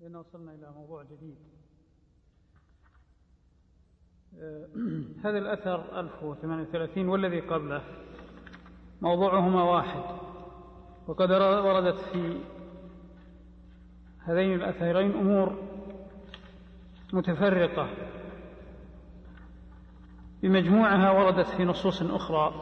هنا وصلنا إلى موضوع جديد. هذا الأثر 1038 والذي قبله موضوعهما واحد، وقد وردت في هذين الأثرين أمور متفرقة بمجموعها وردت في نصوص أخرى،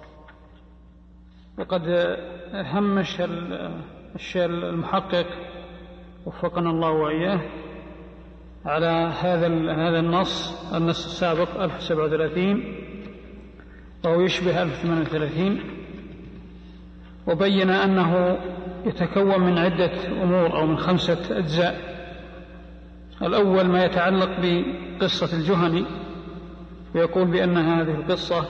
وقد همش المحقق وفقنا الله وإياه على هذا النص السابق 1037 وهو يشبه 1038، وبين أنه يتكون من عدة أمور أو من 5 أجزاء. الأول ما يتعلق بقصة الجهني، ويقول بأن هذه القصة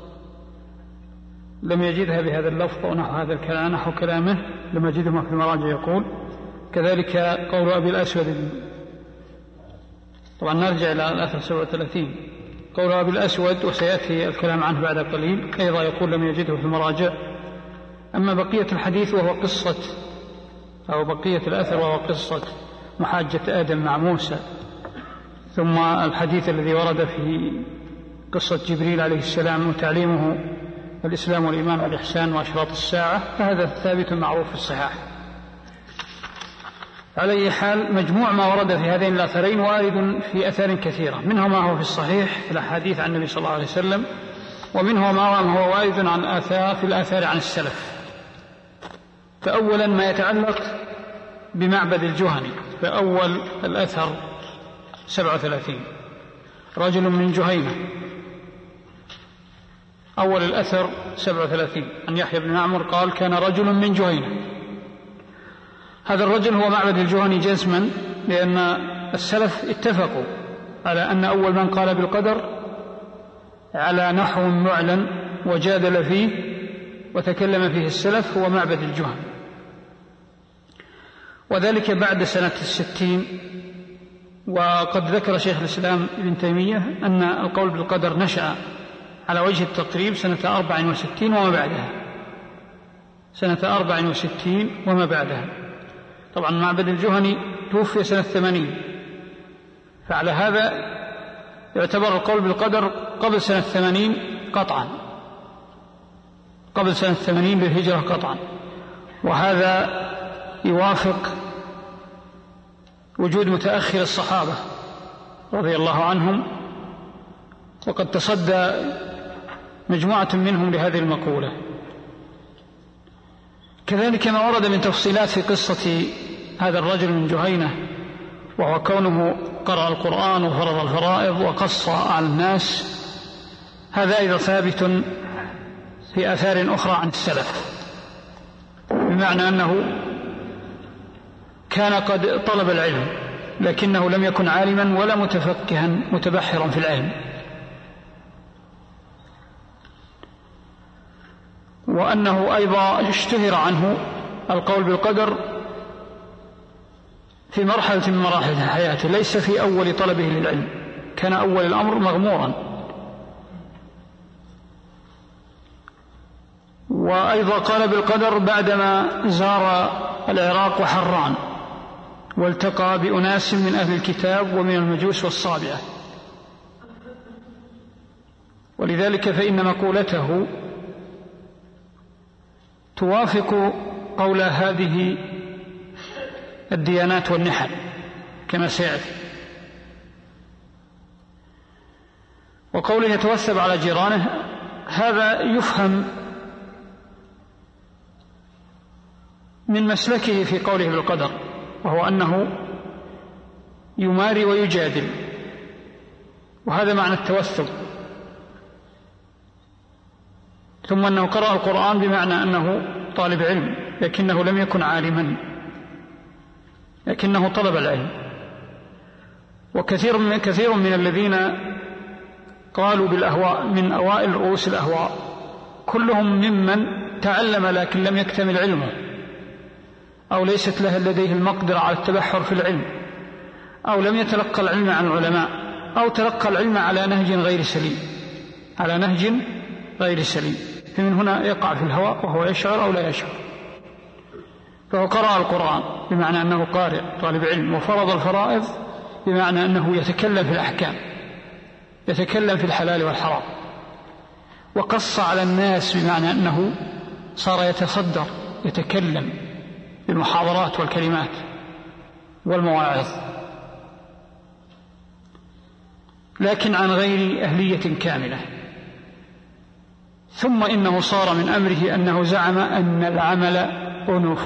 لم يجدها بهذا اللفظ ونحو هذا الكلام نحو كلامه، لم يجدهما في المراجع. يقول كذلك قول أبي الأسود، طبعا نرجع إلى الأثر 37، قول أبي الأسود وسيأتي الكلام عنه بعد قليل أيضا يقول لم يجده في المراجع. أما بقية الحديث وهو قصة أو بقية الأثر وهو قصة محاجة آدم مع موسى، ثم الحديث الذي ورد في قصة جبريل عليه السلام وتعليمه الإسلام والإيمان والإحسان وأشراط الساعة، فهذا ثابت معروف في الصحاح. على أي حال مجموع ما ورد في هذين الأثرين وارد في أثار كثيرة، منه ما هو في الصحيح في الأحاديث عن النبي صلى الله عليه وسلم، ومنه ما هو وارد في الآثار عن السلف. فأولا ما يتعلق بمعبد الجهني، فأول الأثر 37 رجل من جهينة. أول الأثر 37 عن يحيى بن معمر قال كان رجل من جهينة. هذا الرجل هو معبد الجهني جزما، لأن السلف اتفقوا على أن أول من قال بالقدر على نحو معلن وجادل فيه وتكلم فيه السلف هو معبد الجهني، وذلك بعد سنة 60. وقد ذكر شيخ الإسلام ابن تيمية أن القول بالقدر نشأ على وجه التقريب سنة 64 وما بعدها، سنة 64 وما بعدها. طبعا معبد الجهني توفي سنة 80، فعلى هذا يعتبر القول بالقدر قبل سنة 80 قطعا، قبل سنة 80 للهجرة قطعا، وهذا يوافق وجود متأخر الصحابة رضي الله عنهم، وقد تصدى مجموعة منهم لهذه المقولة. كذلك ما ورد من تفصيلات في قصة هذا الرجل من جهينة، وهو كونه قرأ القرآن وفرض الفرائض وقص على الناس، هذا أيضا ثابت في آثار أخرى عن السلف، بمعنى أنه كان قد طلب العلم لكنه لم يكن عالما ولا متفقها متبحرا في العلم، وأنه أيضا اشتهر عنه القول بالقدر في مرحلة من مراحل حياته، ليس في أول طلبه للعلم، كان أول الأمر مغمورا. وأيضا قال بالقدر بعدما زار العراق وحران والتقى بأناس من أهل الكتاب ومن المجوس والصابئة، ولذلك فإن مقولته توافق قول هذه الديانات والنحل كما سيأتي. وقوله يتوثب على جيرانه، هذا يفهم من مسلكه في قوله بالقدر، وهو أنه يماري ويجادل، وهذا معنى التوثب. ثم أنه قرأ القرآن بمعنى أنه طالب علم لكنه لم يكن عالما، لكنه طلب العلم. وكثير من الذين قالوا بالأهواء من أوائل رؤوس الأهواء كلهم ممن تعلم لكن لم يكتمل علمه، أو ليست له لديه المقدرة على التبحر في العلم، أو لم يتلقى العلم عن العلماء، أو تلقى العلم على نهج غير سليم، على نهج غير سليم، فمن هنا يقع في الهوى وهو يشعر أو لا يشعر. فهو قرأ القرآن بمعنى أنه قارئ طالب علم، وفرض الفرائض بمعنى أنه يتكلم في الأحكام، يتكلم في الحلال والحرام، وقص على الناس بمعنى أنه صار يتصدر يتكلم بالمحاضرات والكلمات والمواعظ، لكن عن غير أهلية كاملة. ثم إنه صار من أمره أنه زعم أن العمل أنوف،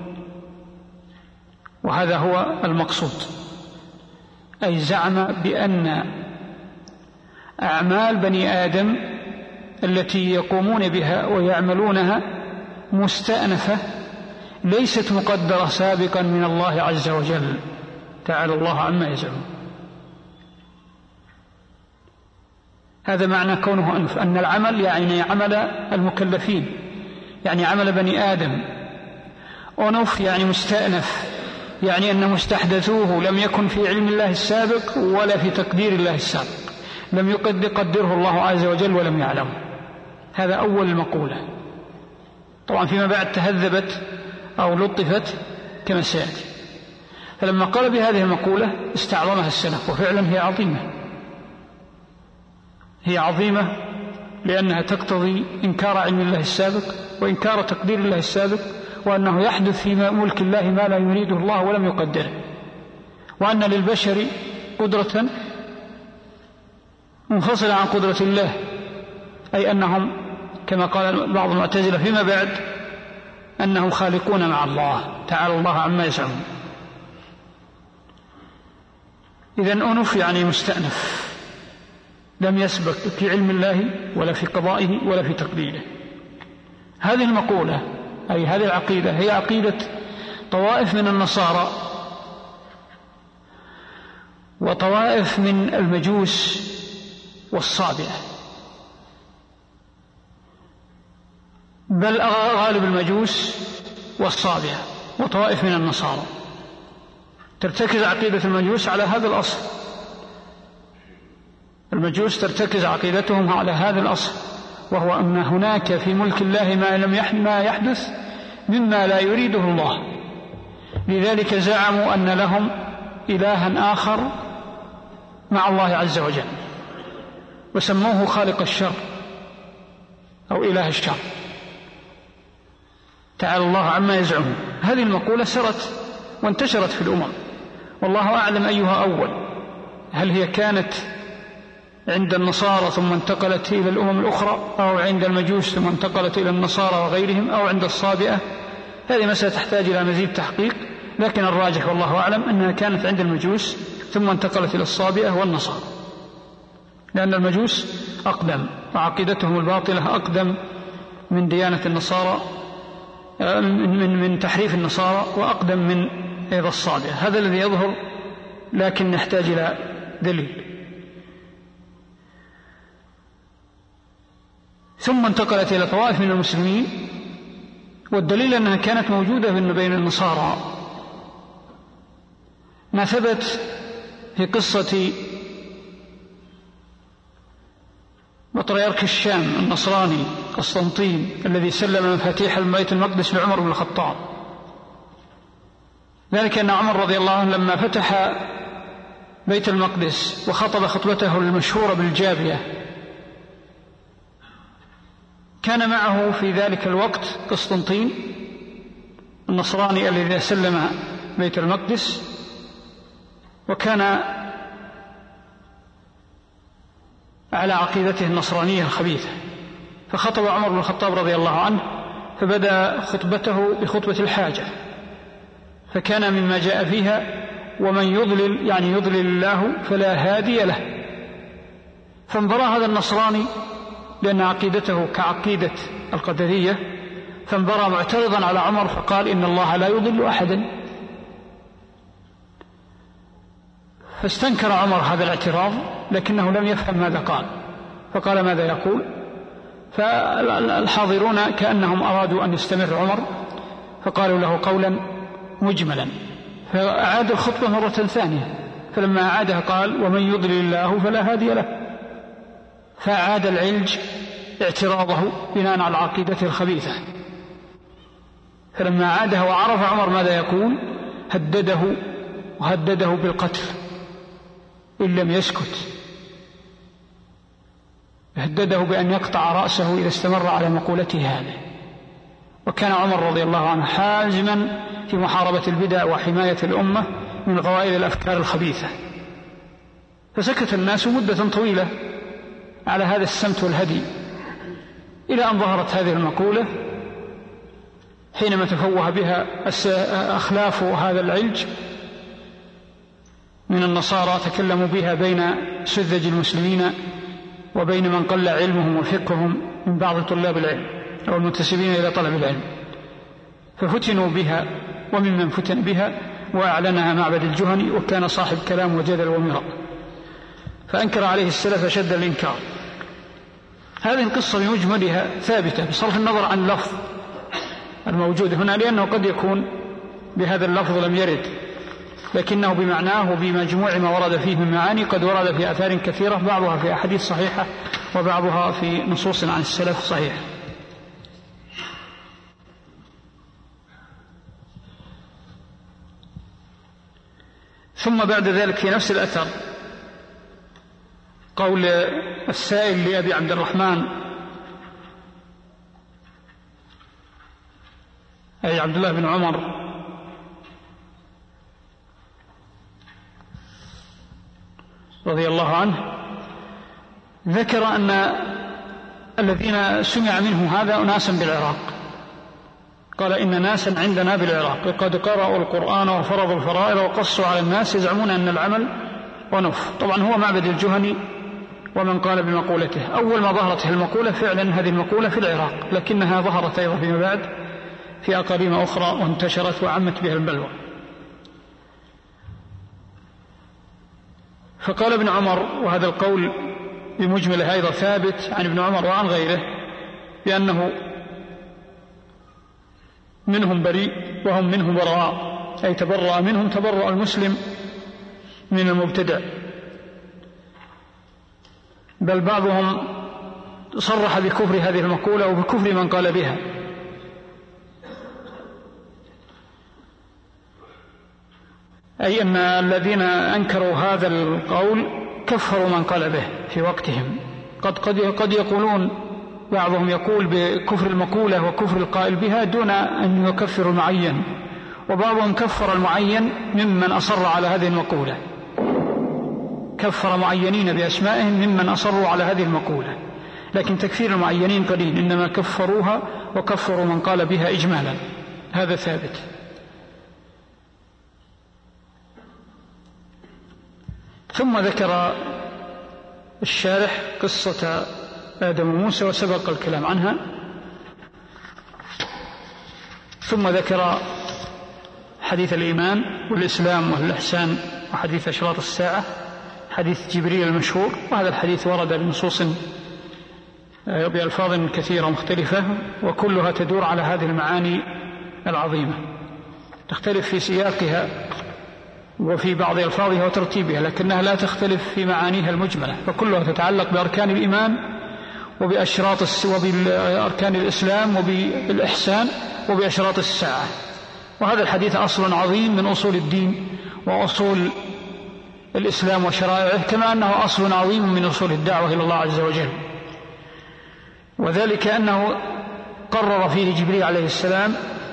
وهذا هو المقصود، أي زعم بأن أعمال بني آدم التي يقومون بها ويعملونها مستأنفة، ليست مقدرة سابقا من الله عز وجل، تعالى الله عما يزعمون. هذا معنى كونه أنف، أن العمل يعني عمل المكلفين، يعني عمل بني آدم. أنف يعني مستأنف، يعني أن مستحدثوه لم يكن في علم الله السابق ولا في تقدير الله السابق، لم يقدره الله عز وجل ولم يعلمه. هذا أول المقولة. طبعا فيما بعد تهذبت أو لطفت كما سيأتي. فلما قال بهذه المقولة استعظمها السلف، وفعلا هي عظيمة، هي عظيمة لأنها تقتضي إنكار علم الله السابق وإنكار تقدير الله السابق، وأنه يحدث في ملك الله ما لا يريده الله ولم يقدره، وأن للبشر قدرة منفصلة عن قدرة الله، أي أنهم كما قال بعض المعتزلة فيما بعد أنهم خالقون مع الله، تعالى الله عما يزعمون. إذن أنف يعني مستأنف، لم يسبق في علم الله ولا في قضائه ولا في تقديره. هذه المقولة أي هذه العقيدة هي عقيدة طوائف من النصارى وطوائف من المجوس والصابئة، بل غالب المجوس والصابئة وطوائف من النصارى. ترتكز عقيدة المجوس على هذا الأصل، المجوس ترتكز عقيدتهم على هذا الأصل، وهو أن هناك في ملك الله ما يحدث مما لا يريده الله، لذلك زعموا أن لهم إلها آخر مع الله عز وجل، وسموه خالق الشر أو إله الشر، تعالى الله عما يزعمون. هذه المقولة سرت وانتشرت في الأمم، والله أعلم أيها أول، هل هي كانت عند النصارى ثم انتقلت إلى الأمم الأخرى، أو عند المجوس ثم انتقلت إلى النصارى وغيرهم، أو عند الصابئة؟ هذه مسألة تحتاج إلى مزيد تحقيق، لكن الراجح والله أعلم أنها كانت عند المجوس ثم انتقلت إلى الصابئة والنصارى، لأن المجوس أقدم وعقيدتهم الباطلة أقدم من ديانة النصارى، من تحريف النصارى، وأقدم من أيضا الصابئة. هذا الذي يظهر، لكن نحتاج إلى دليل. ثم انتقلت إلى طوائف من المسلمين، والدليل أنها كانت موجودة بين النصارى ما ثبت في قصة بطريرك الشام النصراني قسطنطين الذي سلم مفاتيح بيت المقدس لعمر بن الخطاب. ذلك أن عمر رضي الله عنه لما فتح بيت المقدس وخطب خطبته المشهورة بالجابية، كان معه في ذلك الوقت قسطنطين النصراني الذي سلم بيت المقدس، وكان على عقيدته النصرانية الخبيثة. فخطب عمر بن الخطاب رضي الله عنه، فبدأ خطبته بخطبة الحاجة، فكان مما جاء فيها: ومن يضلل يعني يضلل الله فلا هادي له. فانبرى هذا النصراني لأن عقيدته كعقيدة القدرية، فانبرى معترضا على عمر فقال: إن الله لا يضل أحدا. فاستنكر عمر هذا الاعتراض، لكنه لم يفهم ماذا قال، فقال: ماذا يقول؟ فالحاضرون كأنهم أرادوا أن يستمر عمر، فقالوا له قولا مجملا، فأعاد الخطبة مرة ثانية، فلما أعادها قال: ومن يضلل الله فلا هادي له. فأعاد العلج اعتراضه بناء على عقيدته الخبيثة. فلما عادها وعرف عمر ماذا يقول هدده بالقتل إن لم يسكت، هدده بأن يقطع رأسه إذا استمر على مقولته هذه. وكان عمر رضي الله عنه حازما في محاربة البدع وحماية الأمة من غوائل الأفكار الخبيثة، فسكت الناس مدة طويلة على هذا السمت والهدي، إلى أن ظهرت هذه المقولة حينما تفوه بها أخلاف هذا العلج من النصارى، تكلموا بها بين سذج المسلمين وبين من قل علمهم وفقههم من بعض طلاب العلم أو المنتسبين إلى طلب العلم، ففتنوا بها وممن فتن بها، وأعلنها معبد الجهني، وكان صاحب كلام وجدل ومراء، فأنكر عليه السلف شد الإنكار. هذه القصة بمجملها ثابتة بصرف النظر عن اللفظ الموجود هنا، لأنه قد يكون بهذا اللفظ لم يرد، لكنه بمعناه وبمجموع ما ورد فيه من معاني قد ورد في آثار كثيرة، بعضها في أحاديث صحيحة وبعضها في نصوص عن السلف صحيح. ثم بعد ذلك في نفس الأثر قول السائل لأبي عبد الرحمن أي عبد الله بن عمر رضي الله عنه، ذكر أن الذين سمع منه هذا أناسا بالعراق، قال إن ناسا عندنا بالعراق قد قرأوا القرآن وفرضوا الفرائض وقصوا على الناس يزعمون أن العمل ونف. طبعا هو معبد الجهني ومن قال بمقولته. أول ما ظهرت المقولة فعلا هذه المقولة في العراق، لكنها ظهرت أيضا فيما بعد في أقاليم أخرى وانتشرت وعمت بها البلوى. فقال ابن عمر، وهذا القول بمجمله أيضا ثابت عن ابن عمر وعن غيره، بأنه منهم بريء وهم منه براء، أي تبرأ منهم تبرأ المسلم من المبتدع، بل بعضهم صرح بكفر هذه المقولة وبكفر من قال بها. أي أن الذين أنكروا هذا القول كفروا من قال به في وقتهم. قد يقولون بعضهم يقول بكفر المقولة وكفر القائل بها دون أن يكفر المعين، وبعضهم كفر المعين ممن أصر على هذه المقولة، كفر معينين بأسمائهم ممن أصروا على هذه المقولة، لكن تكفير المعينين قليل، إنما كفروها وكفروا من قال بها إجمالا، هذا ثابت. ثم ذكر الشارح قصة آدم وموسى وسبق الكلام عنها، ثم ذكر حديث الإيمان والإسلام والإحسان وحديث أشراط الساعة، حديث جبريل المشهور، وهذا الحديث ورد بنصوص بألفاظ كثيرة مختلفة، وكلها تدور على هذه المعاني العظيمة، تختلف في سياقها وفي بعض ألفاظها وترتيبها، لكنها لا تختلف في معانيها المجملة، فكلها تتعلق بأركان الإيمان وبأركان الإسلام وبالإحسان وبأشراط الساعة. وهذا الحديث أصل عظيم من أصول الدين وأصول الإسلام وشرائعه، كما أنه أصل عظيم من أصول الدعوة إلى الله عز وجل، وذلك أنه قرر فيه جبريل عليه السلام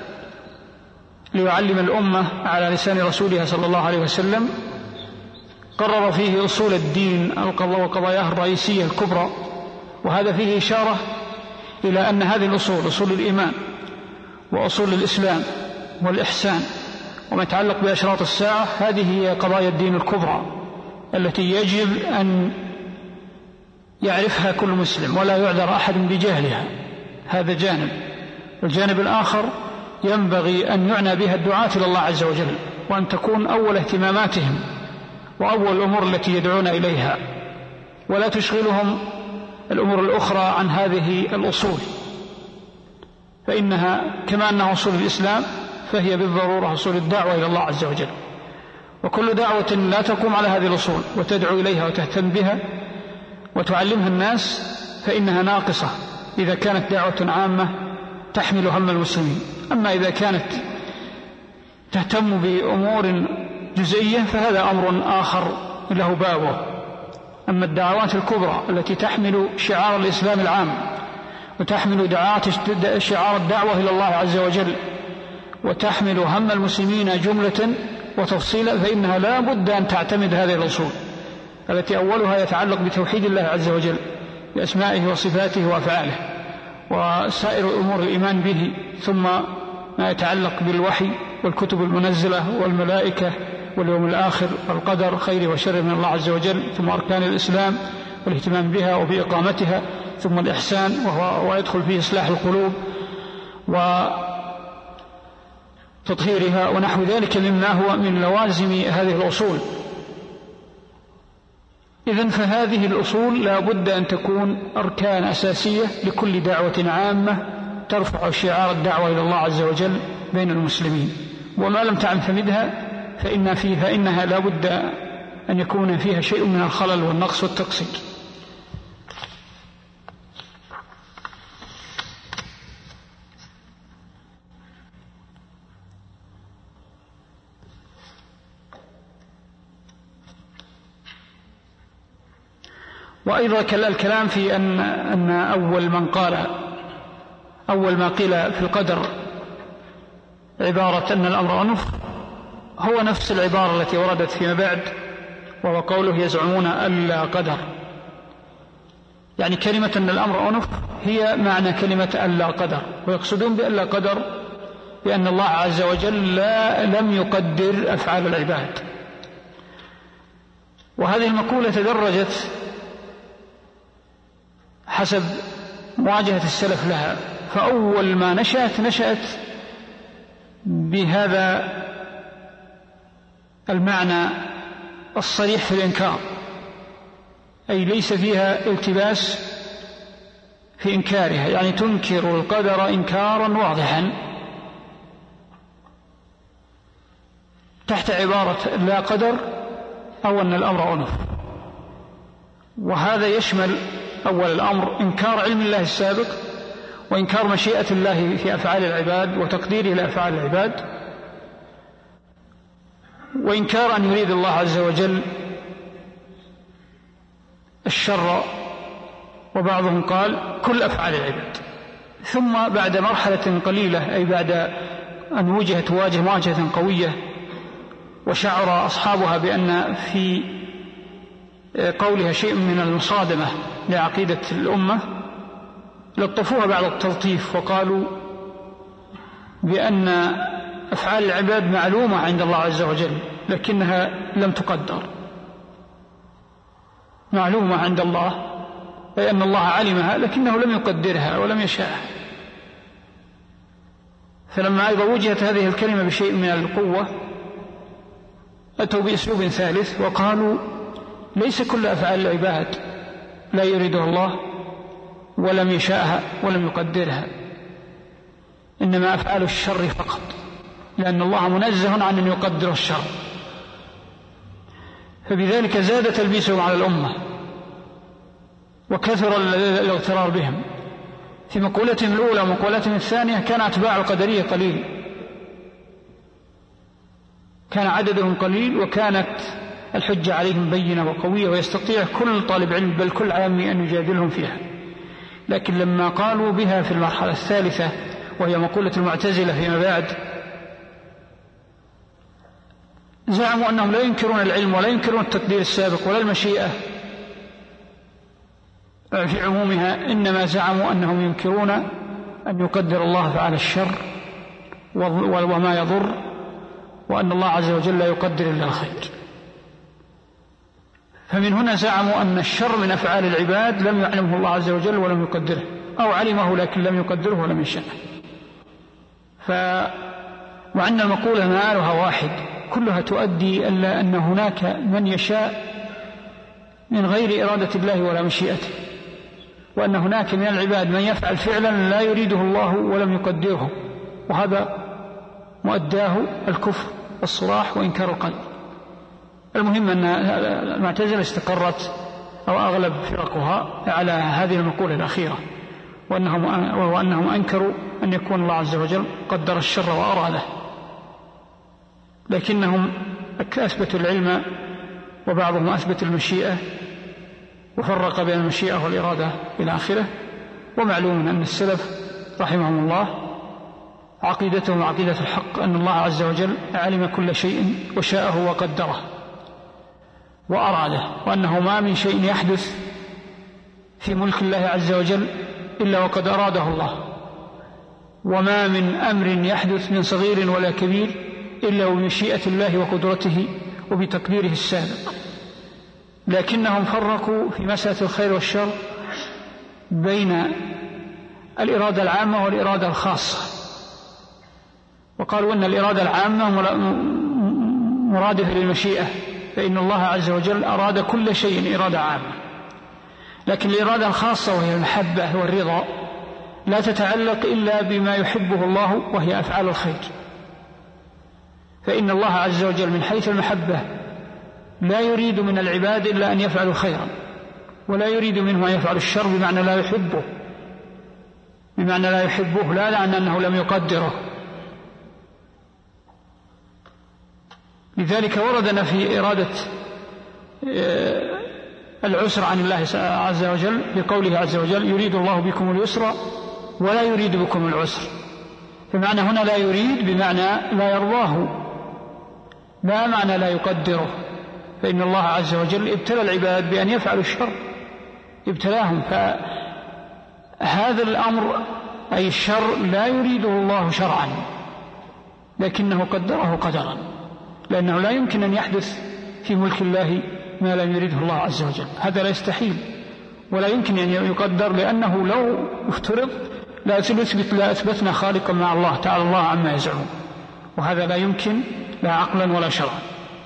ليعلم الأمة على لسان رسولها صلى الله عليه وسلم، قرر فيه أصول الدين وقضاياه الرئيسية الكبرى، وهذا فيه إشارة إلى أن هذه الأصول، أصول الإيمان وأصول الإسلام والإحسان وما يتعلق بأشراط الساعة، هذه هي قضايا الدين الكبرى التي يجب أن يعرفها كل مسلم ولا يعذر أحد بجهلها. هذا جانب. الجانب الآخر ينبغي أن يعنى بها الدعاة إلى الله عز وجل، وأن تكون أول اهتماماتهم وأول الأمور التي يدعون إليها، ولا تشغلهم الأمور الأخرى عن هذه الأصول، فإنها كما أنها أصول الإسلام فهي بالضرورة أصول الدعوة إلى الله عز وجل، وكل دعوة لا تقوم على هذه الأصول وتدعو إليها وتهتم بها وتعلمها الناس فإنها ناقصة إذا كانت دعوة عامة تحمل هم المسلمين. أما إذا كانت تهتم بأمور جزئية فهذا أمر آخر له بابه. أما الدعوات الكبرى التي تحمل شعار الإسلام العام وتحمل شعار الدعوة إلى الله عز وجل وتحمل هم المسلمين جملة وتفصيلا فإنها لا بد أن تعتمد هذه الأصول التي أولها يتعلق بتوحيد الله عز وجل بأسمائه وصفاته وأفعاله وسائر أمور الإيمان به، ثم ما يتعلق بالوحي والكتب المنزلة والملائكة واليوم الآخر والقدر خير وشر من الله عز وجل، ثم أركان الإسلام والاهتمام بها وبإقامتها، ثم الإحسان ويدخل فيه إصلاح القلوب وتطهيرها ونحو ذلك مما هو من لوازم هذه الأصول. إذن فهذه الأصول لا بد أن تكون أركان أساسية لكل دعوة عامة ترفع شعار الدعوة إلى الله عز وجل بين المسلمين، وما لم تعتمدها فإنها لا بد أن يكون فيها شيء من الخلل والنقص والتقصير. وأيضا الكلام في أن أول ما قيل في القدر عبارة أن الأمر أنف هو نفس العبارة التي وردت فيما بعد، وهو قوله يزعمون ألا قدر، يعني كلمة أن الأمر أنف هي معنى كلمة ألا قدر، ويقصدون بألا قدر بأن الله عز وجل لم يقدر أفعال العباد. وهذه المقولة تدرجت حسب مواجهة السلف لها، فأول ما نشأت بهذا المعنى الصريح في الإنكار، أي ليس فيها التباس في إنكارها، يعني تنكر القدر إنكارا واضحا تحت عبارة لا قدر أو أن الأمر أنف. وهذا يشمل أول الأمر إنكار علم الله السابق وإنكار مشيئة الله في أفعال العباد وتقديره لأفعال العباد، وإنكار أن يريد الله عز وجل الشر، وبعضهم قال كل أفعال العباد. ثم بعد مرحلة قليلة، أي بعد أن تواجه مواجهة قوية وشعر أصحابها بأن في قولها شيء من المصادمة لعقيدة الأمة، لطفوها بعد التلطيف وقالوا بأن أفعال العباد معلومة عند الله عز وجل لكنها لم تقدر، معلومة عند الله أي أن الله علمها لكنه لم يقدرها ولم يشاءها. فلما أيضا وجهت هذه الكلمة بشيء من القوة أتوا بأسلوب ثالث وقالوا ليس كل أفعال العباد لا يريدها الله ولم يشاءها ولم يقدرها، إنما أفعال الشر فقط، لأن الله منزه عن أن يقدر الشر. فبذلك زاد تلبيسهم على الأمة وكثر الاغترار بهم. في مقولتهم الأولى ومقولتهم الثانية كان أتباع القدرية قليل، كان عددهم قليل، وكانت الحجة عليهم بينة وقوية ويستطيع كل طالب علم بل كل عامي أن يجادلهم فيها. لكن لما قالوا بها في المرحلة الثالثة وهي مقولة المعتزلة فيما بعد، زعموا أنهم لا ينكرون العلم ولا ينكرون التقدير السابق ولا المشيئة في عمومها، إنما زعموا أنهم ينكرون أن يقدر الله فعل الشر وما يضر، وأن الله عز وجل لا يقدر إلا الخير. فمن هنا زعموا أن الشر من أفعال العباد لم يعلمه الله عز وجل ولم يقدره، أو علمه لكن لم يقدره ولم يشاء. وأن المقولة مآلها واحد كلها تؤدي إلا أن هناك من يشاء من غير إرادة الله ولا مشيئته، وأن هناك من العباد من يفعل فعلا لا يريده الله ولم يقدره، وهذا مؤداه الكفر والصراح وإنكار القلب. المهم أن المعتزلة استقرت أو أغلب فرقها على هذه المقولة الأخيرة، وهو أنهم أنكروا أن يكون الله عز وجل قدر الشر وأراده، لكنهم أثبتوا العلم وبعضهم أثبت المشيئة وفرق بين المشيئة والإرادة إلى آخره. ومعلوم أن السلف رحمهم الله عقيدتهم عقيدة الحق، أن الله عز وجل علم كل شيء وشاءه وقدره وأراده، وأنه ما من شيء يحدث في ملك الله عز وجل إلا وقد أراده الله، وما من أمر يحدث من صغير ولا كبير إلا بمشيئة الله وقدرته وبتقديره السابق. لكنهم فرقوا في مسألة الخير والشر بين الإرادة العامة والإرادة الخاصة، وقالوا أن الإرادة العامة مرادفة للمشيئة، فإن الله عز وجل أراد كل شيء إرادة عامة، لكن الإرادة الخاصة وهي المحبة والرضا لا تتعلق إلا بما يحبه الله وهي أفعال الخير. فإن الله عز وجل من حيث المحبة لا يريد من العباد إلا أن يفعلوا خيرا، ولا يريد منهم أن يفعلوا الشر، بمعنى لا يحبه، لا لأن أنه لم يقدره. لذلك وردنا في إرادة العسر عن الله عز وجل بقوله عز وجل: يريد الله بكم اليسر ولا يريد بكم العسر. فمعنى هنا لا يريد بمعنى لا يرضاه، لا معنى لا يقدره، فإن الله عز وجل ابتلى العباد بأن يفعلوا الشر، ابتلاهم، فهذا الأمر أي الشر لا يريده الله شرعا، لكنه قدره قدرا، لأنه لا يمكن أن يحدث في ملك الله ما لم يريده الله عز وجل، هذا لا يستحيل ولا يمكن أن يقدر، لأنه لو افترض لا أثبتنا خالقا مع الله تعالى الله عما يزعمون، وهذا لا يمكن لا عقلا ولا شرعا.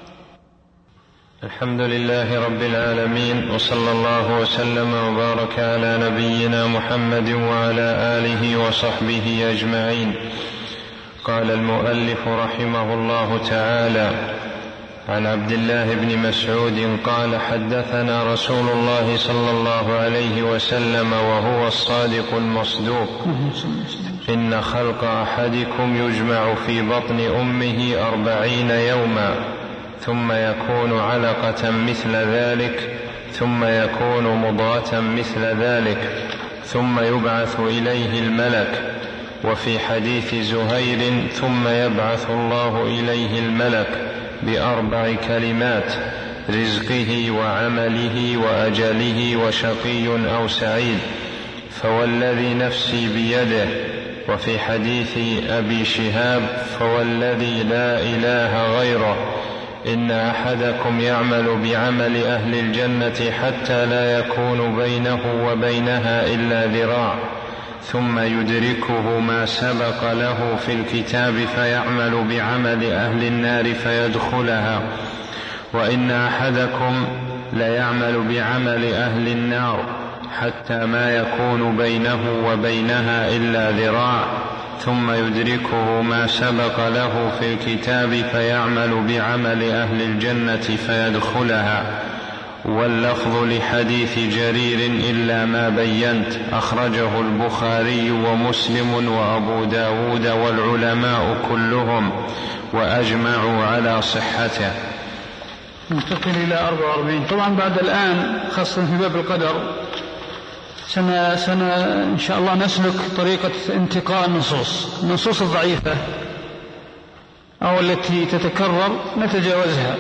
الحمد لله رب العالمين، وصلى الله وسلم وبارك على نبينا محمد وعلى آله وصحبه أجمعين. قال المؤلف رحمه الله تعالى: عن عبد الله بن مسعود قال: حدثنا رسول الله صلى الله عليه وسلم وهو الصادق المصدوق: إن خلق أحدكم يجمع في بطن أمه 40 يوما، ثم يكون علقة مثل ذلك، ثم يكون مضغة مثل ذلك، ثم يبعث إليه الملك. وفي حديث زهير: ثم يبعث الله إليه الملك ب4 كلمات: رزقه وعمله وأجله وشقي أو سعيد، فوالذي نفسي بيده. وفي حديث أبي شهاب: فوالذي لا إله غيره، إن أحدكم يعمل بعمل أهل الجنة حتى لا يكون بينه وبينها إلا ذراع، ثم يدركه ما سبق له في الكتاب فيعمل بعمل أهل النار فيدخلها، وإن أحدكم ليعمل بعمل أهل النار حتى ما يكون بينه وبينها إلا ذراع، ثم يدركه ما سبق له في الكتاب فيعمل بعمل أهل الجنة فيدخلها. واللفظ لحديث جرير إلا ما بينت، أخرجه البخاري ومسلم وأبو داود والعلماء كلهم، وأجمعوا على صحته. ننتقل إلى 44. طبعا بعد الآن خاصة في باب القدر إن شاء الله نسلك طريقة انتقاء النصوص الضعيفة أو التي تتكرر نتجاوزها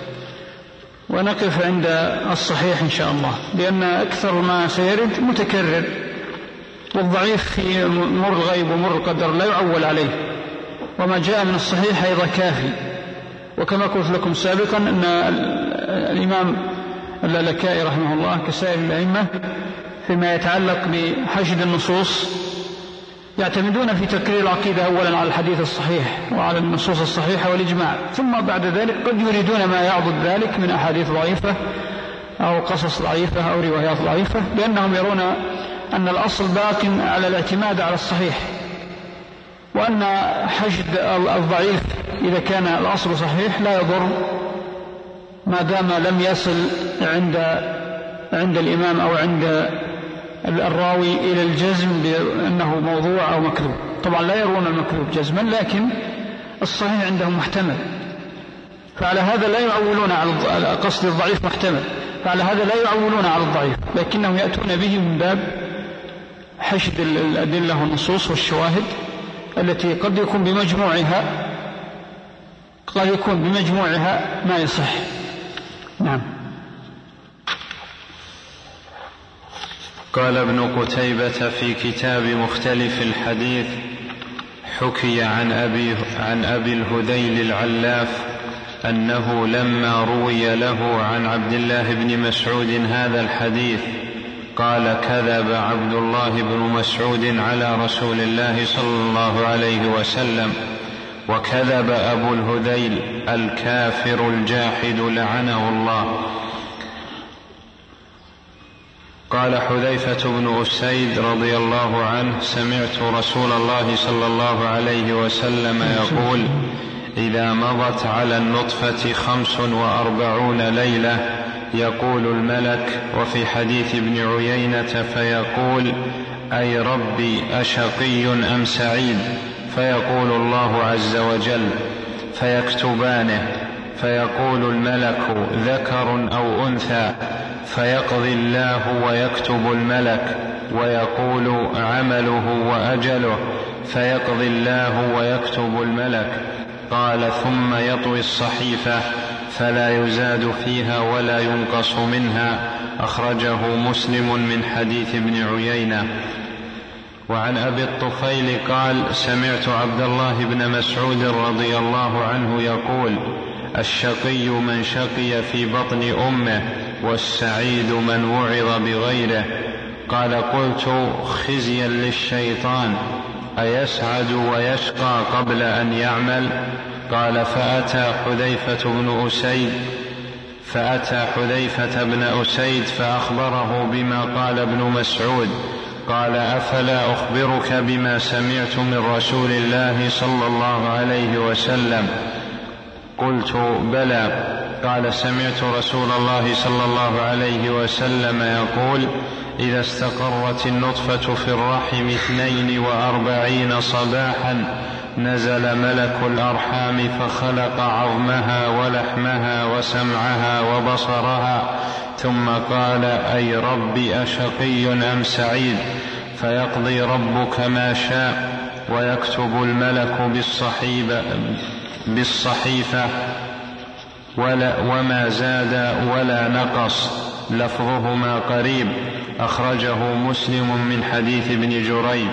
ونقف عند الصحيح إن شاء الله، لأن أكثر ما سيرد متكرر، والضعيف في مر الغيب ومر القدر لا يعول عليه، وما جاء من الصحيح أيضا كافي. وكما قلت لكم سابقا أن الإمام اللالكائي رحمه الله كسائر الأئمة فيما يتعلق بحشد النصوص يعتمدون في تقرير العقيدة أولا على الحديث الصحيح وعلى النصوص الصحيحة والإجماع، ثم بعد ذلك قد يريدون ما يعضد ذلك من أحاديث ضعيفة أو قصص ضعيفة أو روايات ضعيفة، لأنهم يرون أن الأصل باق على الاعتماد على الصحيح، وأن حشد الضعيف إذا كان الأصل صحيح لا يضر ما دام لم يصل عند الإمام أو عند الراوي إلى الجزم بأنه موضوع أو مكذوب. طبعا لا يرون المكذوب جزما، لكن الصحيح عندهم محتمل، فعلى هذا لا يعولون على قصد الضعيف محتمل، فعلى هذا لا يعولون على الضعيف، لكنهم يأتون به من باب حشد الأدلة والنصوص والشواهد التي قد يكون بمجموعها ما يصح. نعم. قال ابن قتيبة في كتاب مختلف الحديث: حكي عن أبي الهذيل العلاف أنه لما روي له عن عبد الله بن مسعود هذا الحديث قال: كذب عبد الله بن مسعود على رسول الله صلى الله عليه وسلم، وكذب أبو الهذيل الكافر الجاحد لعنه الله. قال حذيفة بن أسيد رضي الله عنه: سمعت رسول الله صلى الله عليه وسلم يقول: إذا مضت على النطفة 45 ليلة يقول الملك. وفي حديث ابن عيينة فيقول: أي ربي أشقي أم سعيد؟ فيقول الله عز وجل: فيكتبانه، فيقول الملك: ذكر أو أنثى؟ فيقضي الله ويكتب الملك، ويقول: عمله وأجله؟ فيقضي الله ويكتب الملك. قال: ثم يطوي الصحيفة فلا يزاد فيها ولا ينقص منها. أخرجه مسلم من حديث ابن عيينة. وعن أبي الطفيل قال: سمعت عبد الله بن مسعود رضي الله عنه يقول: الشقي من شقي في بطن أمه، والسعيد من وعظ بغيره. قال: قلت: خزيا للشيطان، أيسعد ويشقى قبل أن يعمل؟ قال: فأتى حذيفة بن أسيد فأخبره بما قال ابن مسعود. قال: أفلا أخبرك بما سمعت من رسول الله صلى الله عليه وسلم؟ قلت: بلى. قال: سمعت رسول الله صلى الله عليه وسلم يقول: إذا استقرت النطفة في الرحم 42 صباحا نزل ملك الأرحام فخلق عظمها ولحمها وسمعها وبصرها، ثم قال: أي رب أشقي أم سعيد؟ فيقضي ربك ما شاء، ويكتب الملك بالصحيفة وما زاد ولا نقص. لفظهما قريب. أخرجه مسلم من حديث ابن جريج.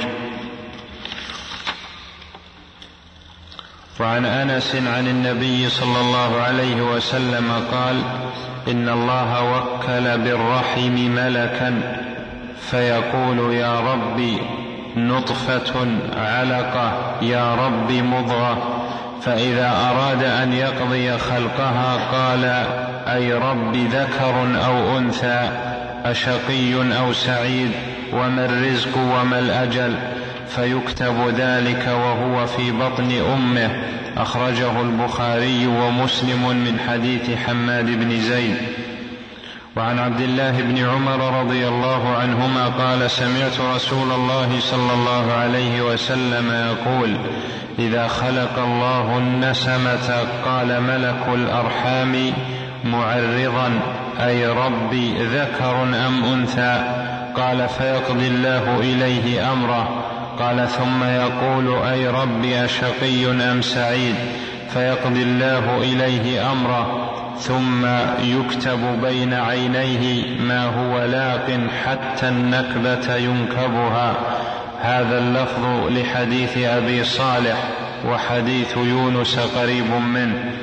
وعن أنس عن النبي صلى الله عليه وسلم قال: إن الله وكل بالرحم ملكا فيقول: يا ربي نطفة علقة، يا رب مضغة. فإذا أراد أن يقضي خلقها قال: أي رب ذكر أو أنثى؟ أشقي أو سعيد؟ وما الرزق وما الأجل؟ فيكتب ذلك وهو في بطن أمه. أخرجه البخاري ومسلم من حديث حماد بن زيد. وعن عبد الله بن عمر رضي الله عنهما قال: سمعت رسول الله صلى الله عليه وسلم يقول: إذا خلق الله النسمة قال ملك الأرحام معرضا: أي ربي ذكر أم أنثى؟ قال: فيقضي الله إليه أمره. قال: ثم يقول: أي ربي أشقي أم سعيد؟ فيقضي الله إليه أمره. ثم يكتب بين عينيه ما هو لاق حتى النكبة ينكبها. هذا اللفظ لحديث أبي صالح، وحديث يونس قريب منه.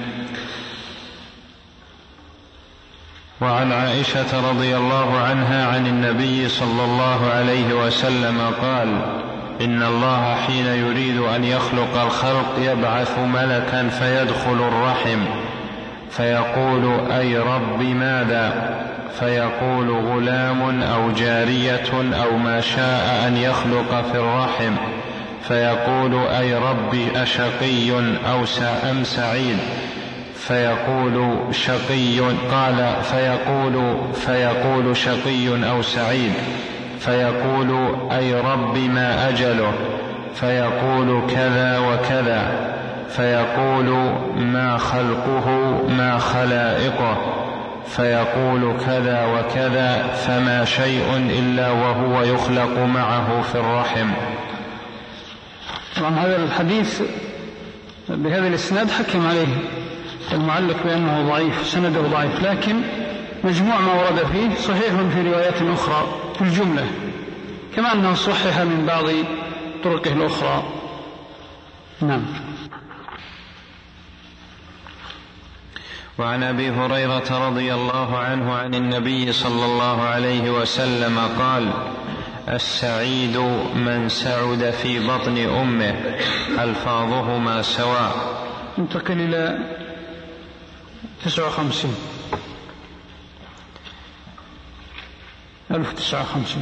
وعن عائشة رضي الله عنها عن النبي صلى الله عليه وسلم قال: إن الله حين يريد أن يخلق الخلق يبعث ملكا فيدخل الرحم فيقول: أي رب ماذا؟ فيقول: غلام أو جارية أو ما شاء أن يخلق في الرحم. فيقول: أي رب أشقي أو أم سعيد؟ فيقول: شقي. قال: فيقول: شقي أو سعيد؟ فيقول أي رب ما أجله؟ فيقول كذا وكذا. فيقول ما خلقه ما خلائقه؟ فيقول كذا وكذا، فما شيء إلا وهو يخلق معه في الرحم. طبعا هذا الحديث بهذا الإسناد حكم عليه المعلق بأنه ضعيف، سنده ضعيف، لكن مجموع ما ورد فيه صحيح في روايات أخرى في الجملة، كما أنه صحح من بعض طرقه الأخرى. نعم. وعن أبي هريرة رضي الله عنه عن النبي صلى الله عليه وسلم قال: السعيد من سعد في بطن أمه، ألفاظهما سواء. انتقل إلى 59. 1059.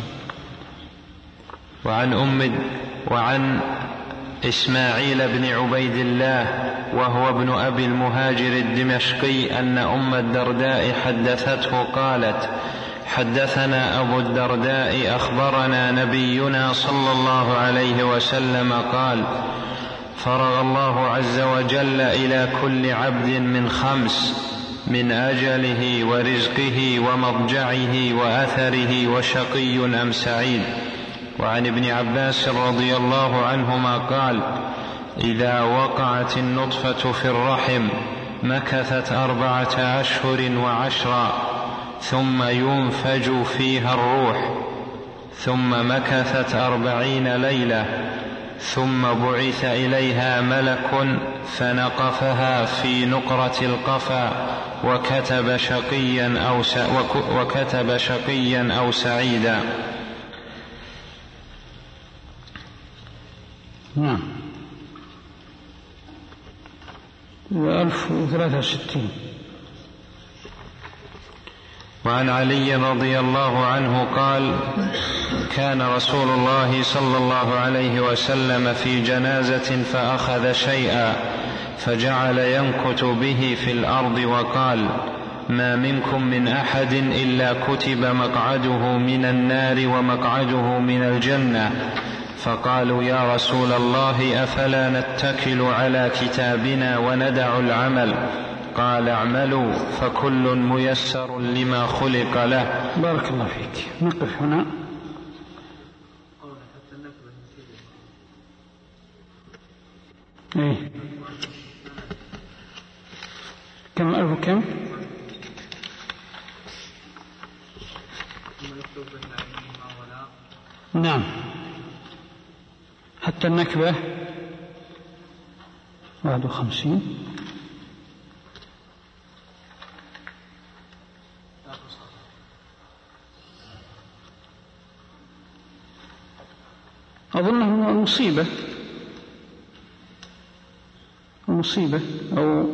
وعن إسماعيل بن عبيد الله وهو ابن أبي المهاجر الدمشقي أن أم الدرداء حدثته قالت: حدثنا أبو الدرداء أخبرنا نبينا صلى الله عليه وسلم قال: فرغ الله عز وجل إلى كل عبد من 5: من أجله ورزقه ومضجعه وأثره وشقي أم سعيد. وعن ابن عباس رضي الله عنهما قال: إذا وقعت النطفة في الرحم مكثت 4 أشهر و10، ثم ينفج فيها الروح، ثم مكثت 40 ليلة، ثم بعث إليها ملك فنقفها في نقرة القفا وكتب شقيا أو سعيدا. نعم. 1063. وعن علي رضي الله عنه قال: كان رسول الله صلى الله عليه وسلم في جنازة فأخذ شيئا فجعل ينكت به في الأرض وقال: ما منكم من أحد إلا كتب مقعده من النار ومقعده من الجنة. فقالوا: يا رسول الله أفلا نتكل على كتابنا وندع العمل؟ قال: اعملوا فكل ميسر لما خلق له. بارك الله فيك. نقف هنا. إيه؟ كم ألف كم؟ نعم. حتى النكبة 51. أظنه مصيبة أو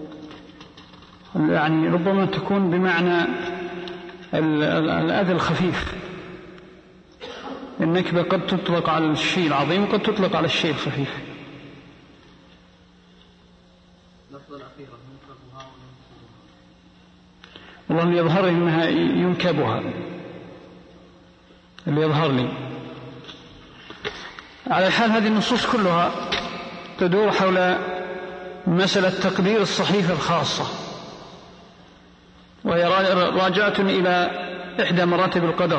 يعني ربما تكون بمعنى الأذى الخفيف. النكبة قد تطلق على الشيء العظيم وقد تطلق على الشيء الخفيف. والله اللي يظهر لي أنها ينكبها، اللي يظهر لي. على الحال هذه النصوص كلها تدور حول مسألة تقدير الصحيفة الخاصة، وهي راجعة إلى إحدى مراتب القدر،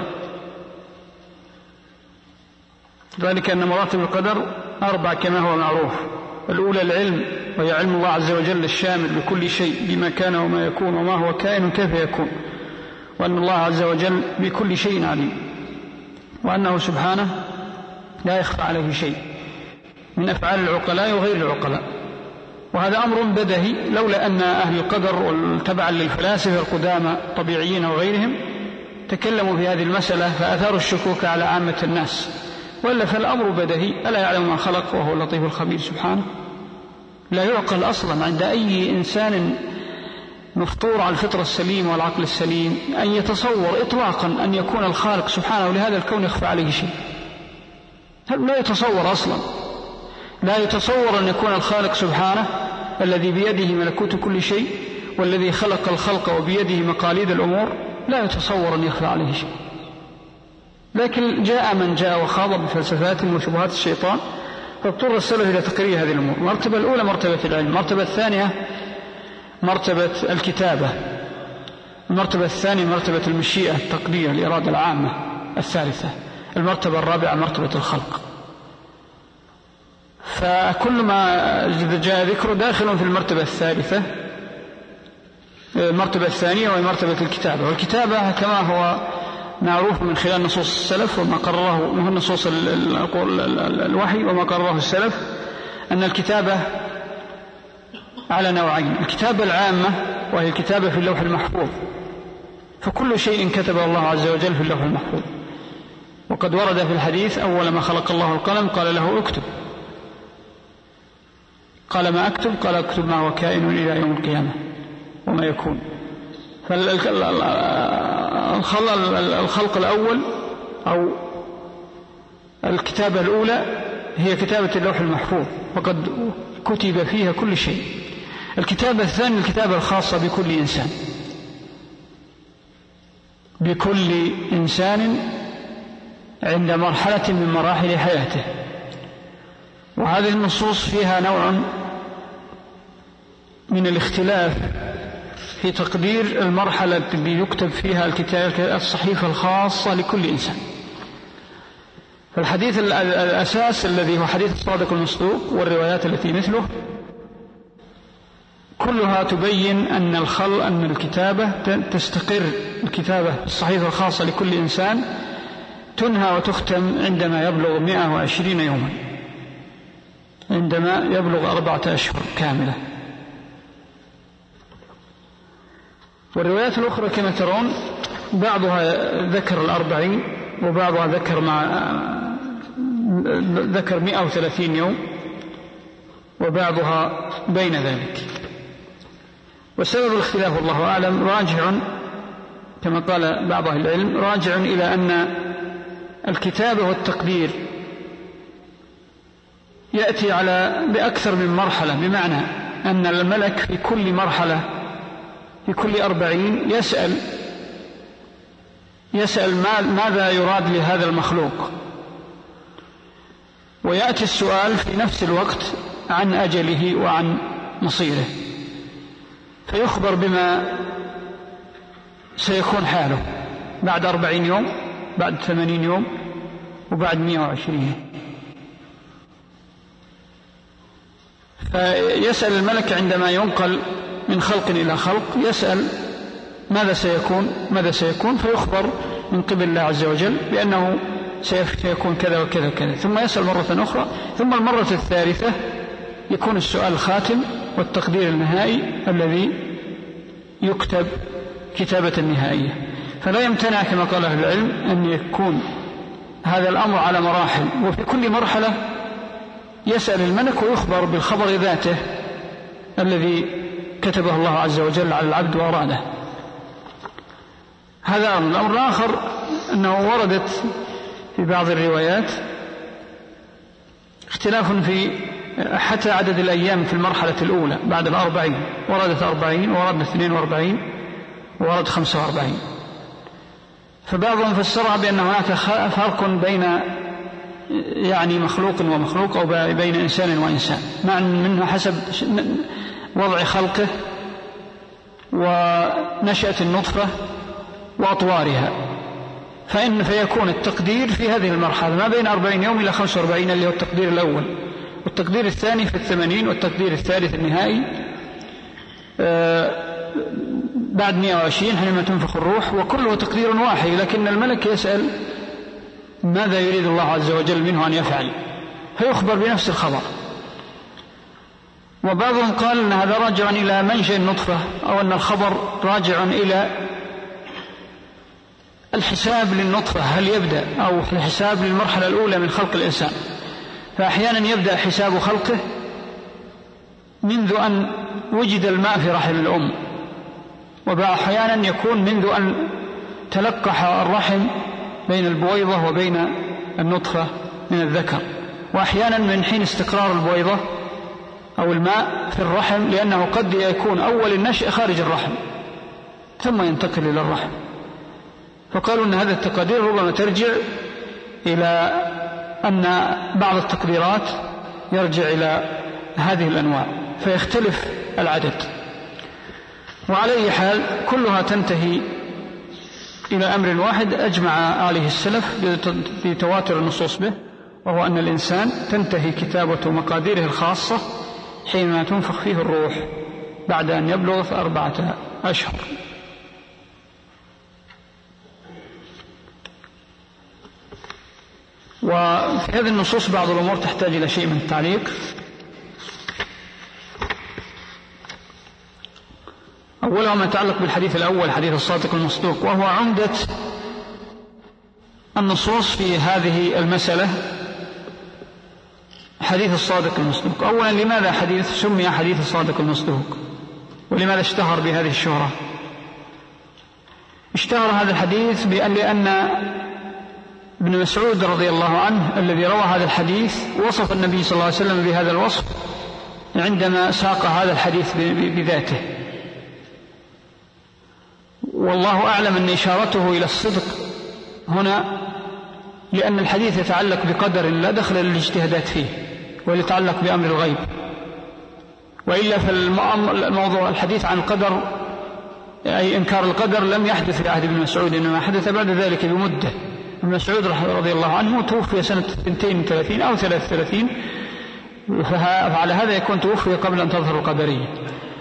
ذلك أن مراتب القدر 4 كما هو معروف. الأولى العلم، وهي علم الله عز وجل الشامل بكل شيء بما كان وما يكون وما هو كائن كيف يكون، وأن الله عز وجل بكل شيء عليم، وأنه سبحانه لا يخفى عليه شيء من أفعال العقلاء وغير العقلاء. وهذا أمر بدهي، لولا أن أهل القدر والتبع للفلاسفة القدامى الطبيعيين وغيرهم تكلموا في هذه المسألة فأثاروا الشكوك على عامة الناس، وإلا فالأمر بدهي. ألا يعلم ما خلق وهو اللطيف الخبير سبحانه؟ لا يعقل أصلا عند أي إنسان مفطور على الفطرة السليم والعقل السليم أن يتصور إطلاقا أن يكون الخالق سبحانه لهذا الكون يخفى عليه شيء. لا يتصور أصلا، لا يتصور أن يكون الخالق سبحانه الذي بيده ملكوت كل شيء والذي خلق الخلق وبيده مقاليد الأمور، لا يتصور أن يخفى عليه شيء. لكن جاء من جاء وخاض بفلسفات وشبهات الشيطان فاضطر السلف إلى تقرير هذه الأمور. المرتبة الأولى مرتبة العلم، المرتبة الثانية مرتبة الكتابة، المرتبة الثانية مرتبة المشيئة التقدير الإرادة العامة، الثالثة المرتبة الرابعة مرتبة الخلق. فكل ما جاء ذكره داخل في المرتبة الثالثة، المرتبة الثانية وهي مرتبة الكتابة. والكتابة كما هو معروف من خلال نصوص السلف وما قرره من نصوص الوحي وما قرره السلف أن الكتابة على نوعين: الكتابة العامة وهي الكتابة في اللوح المحفوظ، فكل شيء كتبه الله عز وجل في اللوح المحفوظ. وقد ورد في الحديث: أول ما خلق الله القلم قال له اكتب، قال ما أكتب؟ قال اكتب ما هو كائن إلى يوم القيامة وما يكون. فالخلق الأول أو الكتابة الأولى هي كتابة اللوح المحفوظ، وقد كتب فيها كل شيء. الكتابة الثانية الكتابة الخاصة بكل إنسان، بكل إنسان عند مرحلة من مراحل حياته. وهذه النصوص فيها نوع من الاختلاف في تقدير المرحلة التي يكتب فيها الصحيفة الخاصة لكل إنسان. فالحديث الأساس الذي هو حديث الصادق المصدوق والروايات التي مثله كلها تبين أن الكتابة تستقر، الكتابة الصحيفة الخاصة لكل إنسان تنهى وتختم عندما يبلغ 120 يوما، عندما يبلغ 4 أشهر كاملة. والروايات الأخرى كما ترون بعضها ذكر 40 وبعضها ذكر 130 يوم وبعضها بين ذلك. وسبب الاختلاف والله أعلم راجع كما قال بعض أهل العلم راجع إلى أن الكتابة والتقدير يأتي بأكثر من مرحلة، بمعنى أن الملك في كل مرحلة في كل 40 يسأل ماذا يراد لهذا المخلوق، ويأتي السؤال في نفس الوقت عن أجله وعن مصيره، فيخبر بما سيكون حاله بعد 40 يوم، بعد 80 يوم، وبعد 120. فيسأل الملك عندما ينقل من خلق إلى خلق، يسأل ماذا سيكون، فيخبر من قبل الله عز وجل بأنه سيكون كذا وكذا وكذا، ثم يسأل مرة أخرى، ثم المرة الثالثة يكون السؤال الخاتم والتقدير النهائي الذي يكتب كتابة النهائية. فلا يمتنع كما قال أهل العلم أن يكون هذا الأمر على مراحل، وفي كل مرحلة يسأل الملك ويخبر بالخبر ذاته الذي كتبه الله عز وجل على العبد وأراده. هذا الأمر الآخر أنه وردت في بعض الروايات اختلاف في حتى عدد الأيام في المرحلة الأولى بعد 40، وردت 40 وردت 42 وردت 45. فبعضهم فسرها بأن هناك فرق بين يعني مخلوق ومخلوق أو بين إنسان وإنسان، مع منه حسب وضع خلقه ونشأة النطفة وأطوارها، فيكون التقدير في هذه المرحلة ما بين 40 يوم إلى 45 اللي هو التقدير الأول، والتقدير الثاني في 80، والتقدير الثالث النهائي بعد 120 حينما تنفخ الروح، وكله تقدير واحد، لكن الملك يسأل ماذا يريد الله عز وجل منه أن يفعل، فيخبر بنفس الخبر. وبعضهم قال أن هذا راجع إلى منشأ النطفة، أو أن الخبر راجع إلى الحساب للنطفة، هل يبدأ أو الحساب للمرحلة الأولى من خلق الإنسان. فأحيانا يبدأ حساب خلقه منذ أن وجد الماء في رحم الأم، وأحيانا يكون منذ أن تلقح الرحم بين البويضة وبين النطفة من الذكر، وأحيانا من حين استقرار البويضة أو الماء في الرحم، لأنه قد يكون أول النشأ خارج الرحم ثم ينتقل إلى الرحم. فقالوا أن هذا التقدير ربما ترجع إلى أن بعض التقديرات يرجع إلى هذه الأنواع فيختلف العدد. وعلى أي حال كلها تنتهي إلى أمر واحد أجمع عليه السلف بتواتر النصوص به، وهو أن الإنسان تنتهي كتابة مقاديره الخاصة حينما تنفخ فيه الروح بعد أن يبلغ 4 أشهر. وفي هذه النصوص بعض الأمور تحتاج إلى شيء من التعليق. أولها ما يتعلق بالحديث الأول، حديث الصادق المصدوق، وهو عمدة النصوص في هذه المسألة. حديث الصادق المصدوق، أولا لماذا حديث سمي حديث الصادق المصدوق، ولماذا اشتهر بهذه الشهرة؟ اشتهر هذا الحديث لأن ابن مسعود رضي الله عنه الذي روى هذا الحديث وصف النبي صلى الله عليه وسلم بهذا الوصف عندما ساق هذا الحديث بذاته. والله أعلم أن إشارته إلى الصدق هنا لأن الحديث يتعلق بقدر لا دخل للاجتهادات فيه، ويتعلق بأمر الغيب. وإلا فالموضوع الحديث عن القدر أي إنكار القدر لم يحدث في عهد ابن مسعود، إنما حدث بعد ذلك بمدة. ابن مسعود رضي الله عنه توفي سنة 32 أو 33، فعلى هذا يكون توفي قبل أن تظهر القدرية.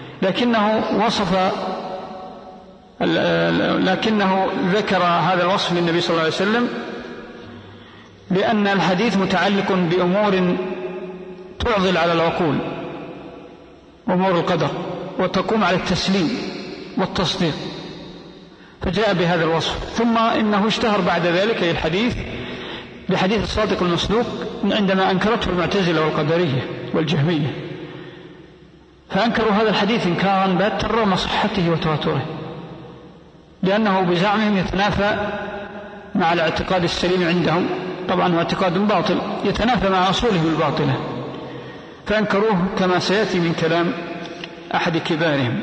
لكنه ذكر هذا الوصف للنبي صلى الله عليه وسلم لأن الحديث متعلق بأمور تعضل على العقول، أمور القدر، وتقوم على التسليم والتصديق، فجاء بهذا الوصف. ثم إنه اشتهر بعد ذلك الحديث بحديث الصادق المصدوق عندما أنكرته المعتزلة والقدرية والجهمية، فأنكروا هذا الحديث إنكارا باتا رغم صحته وتواتره، لأنه بزعمهم يتنافى مع الاعتقاد السليم عندهم، طبعا هو اعتقاد باطل يتنافى مع أصولهم الباطلة، فأنكروه كما سيأتي من كلام أحد كبارهم.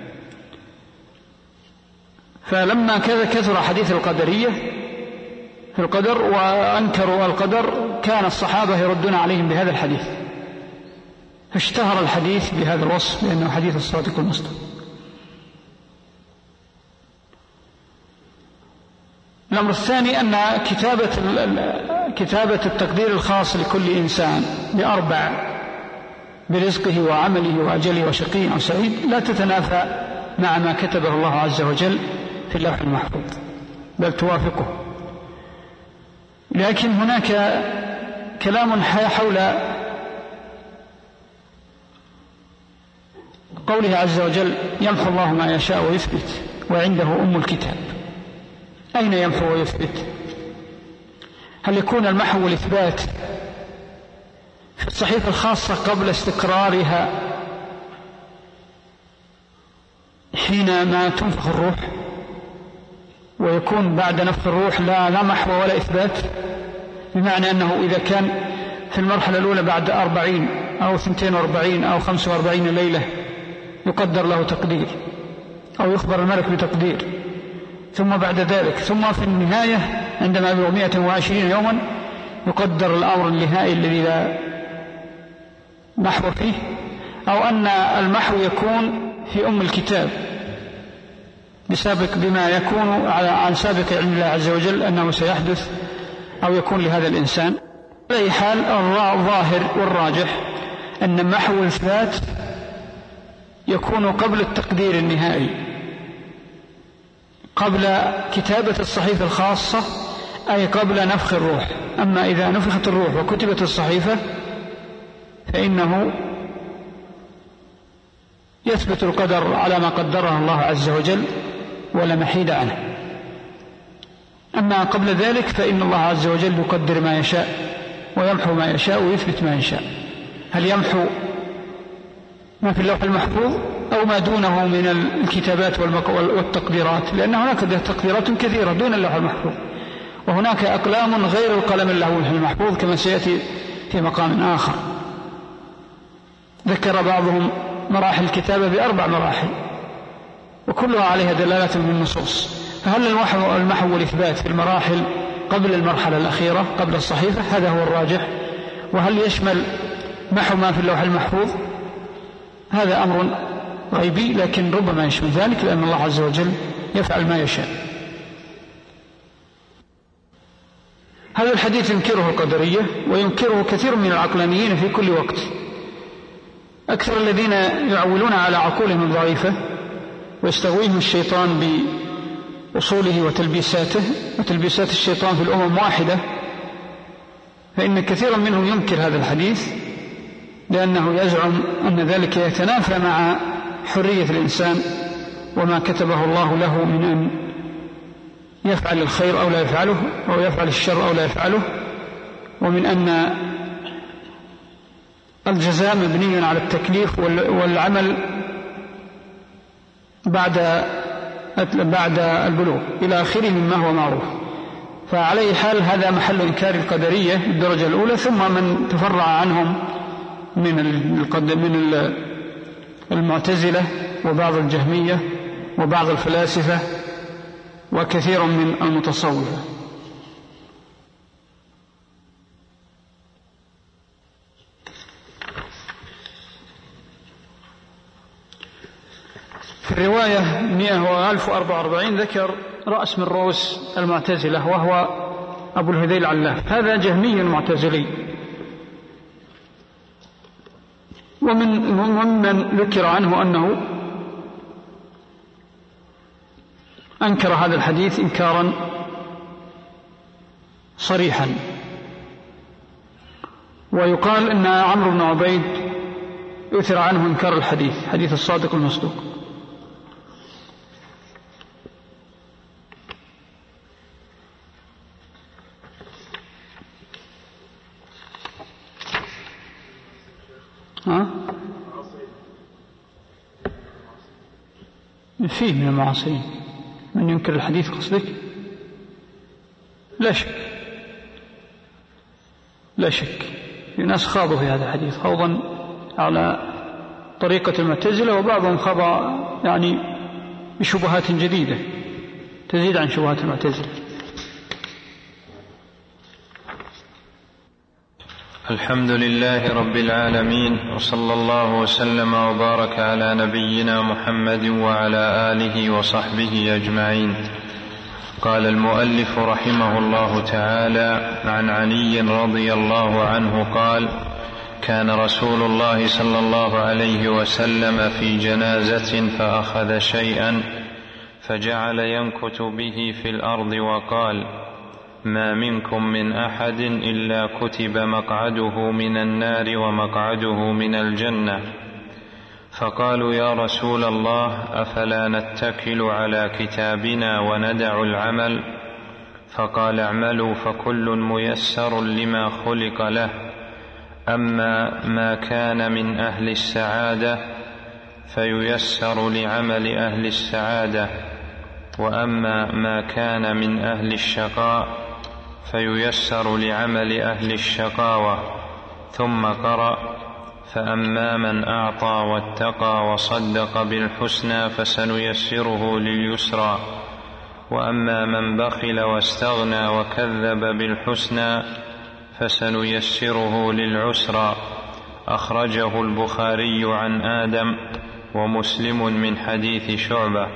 فلما كثر حديث القدرية في القدر وأنكروا القدر كان الصحابة يردون عليهم بهذا الحديث، فاشتهر الحديث بهذا الوصف لأنه حديث الصادق المصدوق. الأمر الثاني أن كتابة التقدير الخاص لكل إنسان ب4 برزقه وعمله وأجله وشقي أو سعيد لا تتنافى مع ما كتبه الله عز وجل في اللوح المحفوظ، بل توافقه. لكن هناك كلام حول قوله عز وجل يمحو الله ما يشاء ويثبت وعنده أم الكتاب. أين يمحو ويثبت؟ هل يكون المحو والإثبات في الصحيفة الخاصة قبل استقرارها حينما تنفخ الروح، ويكون بعد نفخ الروح لا محو ولا إثبات؟ بمعنى أنه إذا كان في المرحلة الأولى بعد 40 أو 42 أو 45 ليلة يقدر له تقدير أو يخبر الملك بتقدير، ثم بعد ذلك ثم في النهاية عندما يبلغ 120 يوما يقدر الأمر النهائي الذي لا محو فيه، أو أن المحو يكون في أم الكتاب بما يكون عن سابق علم الله عز وجل أنه سيحدث أو يكون لهذا الإنسان. على أي حال الظاهر والراجح أن محو الإثبات يكون قبل التقدير النهائي، قبل كتابة الصحيفة الخاصة، أي قبل نفخ الروح. أما إذا نفخت الروح وكتبت الصحيفة فإنه يثبت القدر على ما قدره الله عز وجل ولا محيد عنه. أما قبل ذلك فإن الله عز وجل يقدر ما يشاء ويمحو ما يشاء ويثبت ما يشاء. هل يمحو ما في اللوح المحفوظ أو ما دونه من الكتابات والتقديرات؟ لأن هناك تقديرات كثيرة دون اللوح المحفوظ، وهناك أقلام غير القلم اللوح المحفوظ كما سيأتي في مقام آخر. ذكر بعضهم مراحل الكتابة ب4 مراحل وكلها عليها دلالة من النصوص. فهل المحو والإثبات في المراحل قبل المرحلة الأخيرة قبل الصحيفة، هذا هو الراجح. وهل يشمل محو ما في اللوح المحفوظ؟ هذا أمر غيبي، لكن ربما يشمل ذلك، لأن الله عز وجل يفعل ما يشاء. هذا الحديث ينكره القدرية وينكره كثير من العقلانيين في كل وقت. أكثر الذين يعولون على عقولهم الضعيفة ويستغويهم الشيطان بأصوله وتلبيساته وتلبيسات الشيطان في الأمم واحدة، فإن كثيرا منهم ينكر هذا الحديث، لأنه يزعم أن ذلك يتنافى مع حرية الإنسان وما كتبه الله له من أن يفعل الخير أو لا يفعله، أو يفعل الشر أو لا يفعله، ومن أن الجزاء مبني على التكليف والعمل بعد البلوغ إلى آخره مما هو معروف. فعلى حال هذا محل إنكار القدرية بالدرجة الأولى، ثم من تفرع عنهم من المعتزلة وبعض الجهمية وبعض الفلاسفة وكثير من المتصوفة. في الرواية 1044 ذكر رأس من رؤوس المعتزلة وهو أبو الهذيل العلاف، هذا جهمي معتزلي، ومن ذكر عنه أنه أنكر هذا الحديث إنكارا صريحا. ويقال أن عمرو بن عبيد يؤثر عنه إنكار الحديث، حديث الصادق المصدوق. فيه من المعاصرين من ينكر الحديث قصدك؟ لا شك في ناس خاضوا في هذا الحديث خوضا على طريقة المعتزلة، وبعضهم خاض يعني بشبهات جديدة تزيد عن شبهات المعتزلة. الحمد لله رب العالمين، وصلى الله وسلم وبارك على نبينا محمد وعلى آله وصحبه أجمعين. قال المؤلف رحمه الله تعالى: عن علي رضي الله عنه قال: كان رسول الله صلى الله عليه وسلم في جنازة فأخذ شيئا فجعل ينكت به في الأرض وقال: ما منكم من أحد إلا كتب مقعده من النار ومقعده من الجنة. فقالوا: يا رسول الله، أفلا نتكل على كتابنا وندع العمل؟ فقال: اعملوا فكل ميسر لما خلق له، أما ما كان من أهل السعادة فييسر لعمل أهل السعادة، وأما ما كان من أهل الشقاء فييسر لعمل أهل الشقاوة. ثم قرأ: فأما من أعطى واتقى وصدق بالحسنى فسنيسره لليسرى، وأما من بخل واستغنى وكذب بالحسنى فسنيسره للعسرى. أخرجه البخاري عن آدم ومسلم من حديث شعبة.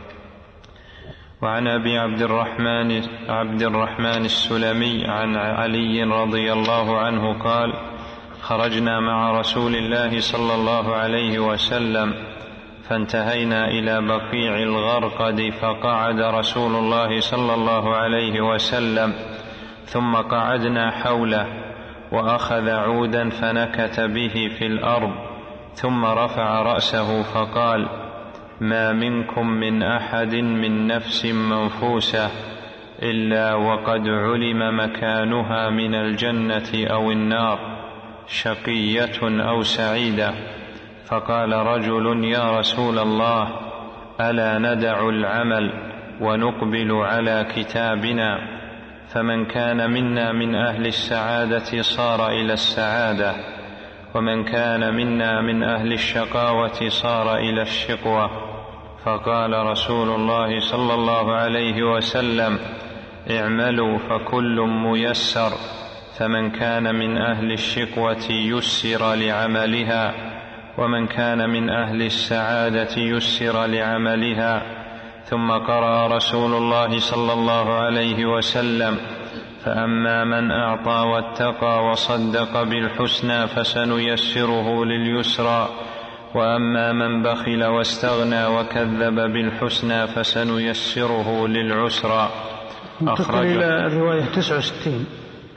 وعن أبي عبد الرحمن السلمي عن علي رضي الله عنه قال: خرجنا مع رسول الله صلى الله عليه وسلم فانتهينا إلى بقيع الغرقد، فقعد رسول الله صلى الله عليه وسلم ثم قعدنا حوله، وأخذ عودا فنكت به في الأرض، ثم رفع رأسه فقال: ما منكم من أحد من نفس منفوسة إلا وقد علم مكانها من الجنة أو النار، شقية أو سعيدة. فقال رجل: يا رسول الله، ألا ندع العمل ونقبل على كتابنا؟ فمن كان منا من أهل السعادة صار إلى السعادة، ومن كان منا من أهل الشقاوة صار إلى الشقوة. فقال رسول الله صلى الله عليه وسلم: اعملوا فكل ميسر، فمن كان من أهل الشقوة يسر لعملها، ومن كان من أهل السعادة يسر لعملها. ثم قرأ رسول الله صلى الله عليه وسلم: فأما من أعطى واتقى وصدق بالحسنى فسنيسره لليسرى، وأما من بخل واستغنى وكذب بالحسنى فسنيسره للعسرى. أخرج إلى الرواية 69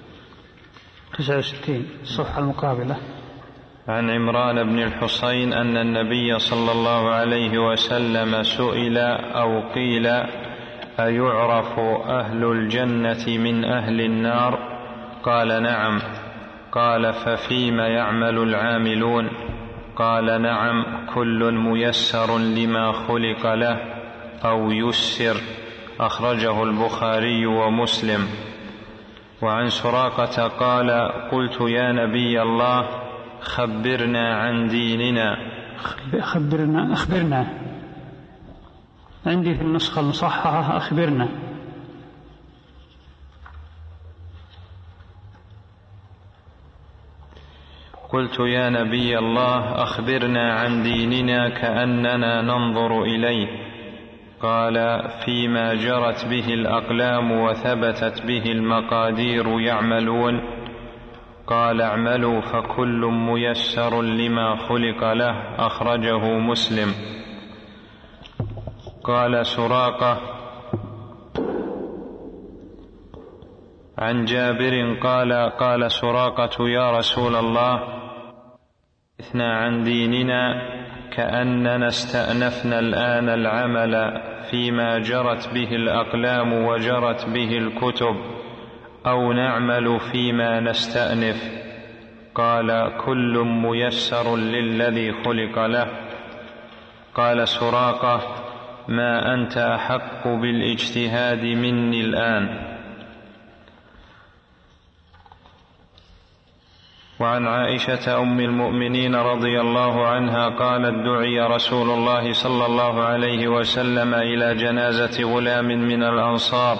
الصفحة المقابلة. عن عمران بن الحصين أن النبي صلى الله عليه وسلم سئل أو قيل: أيعرف أهل الجنة من أهل النار؟ قال: نعم. قال: ففيما يعمل العاملون؟ قال: نعم، كل ميسر لما خلق له أو يسر. أخرجه البخاري ومسلم. وعن سراقة قال: قلت يا نبي الله خبرنا عن ديننا. أخبرنا عندي في النسخة المصححة أخبرنا. قلت يا نبي الله أخبرنا عن ديننا كأننا ننظر إليه. قال: فيما جرت به الأقلام وثبتت به المقادير يعملون. قال: اعملوا فكل ميسر لما خلق له. أخرجه مسلم. قال سراقة: عن جابر قال سراقة: يا رسول الله اثنى عن ديننا كأننا استأنفنا الآن العمل فيما جرت به الأقلام وجرت به الكتب، أو نعمل فيما نستأنف. قال: كل ميسر للذي خلق له. قال سراقة: ما أنت أحق بالاجتهاد مني الآن. وعن عائشة أم المؤمنين رضي الله عنها قالت: دعي رسول الله صلى الله عليه وسلم إلى جنازة غلام من الأنصار،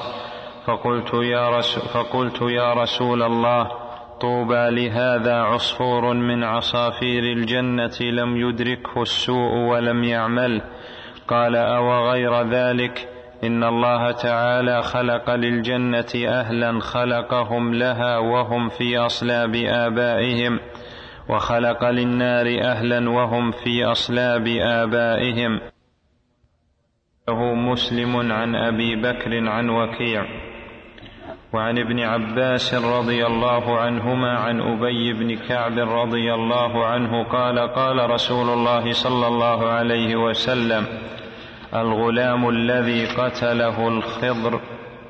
فقلت يا رسول الله طوبى لهذا عصفور من عصافير الجنة لم يدركه السوء ولم يعمل. قال: أو غير ذلك، إن الله تعالى خلق للجنة أهلا خلقهم لها وهم في أصلاب آبائهم، وخلق للنار أهلا وهم في أصلاب آبائهم. له مسلم عن أبي بكر عن وكيع. وعن ابن عباس رضي الله عنهما عن أبي بن كعب رضي الله عنه قال: قال رسول الله صلى الله عليه وسلم: الغلام الذي قتله الخضر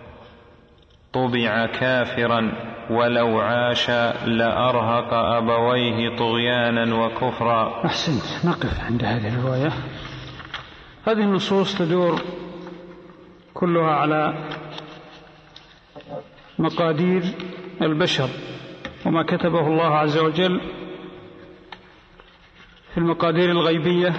طبع كافرا، ولو عاش لأرهق أبويه طغيانا وكفرا. أحسنت. نقف عند هذه الرواية. هذه النصوص تدور كلها على مقادير البشر وما كتبه الله عز وجل في المقادير الغيبية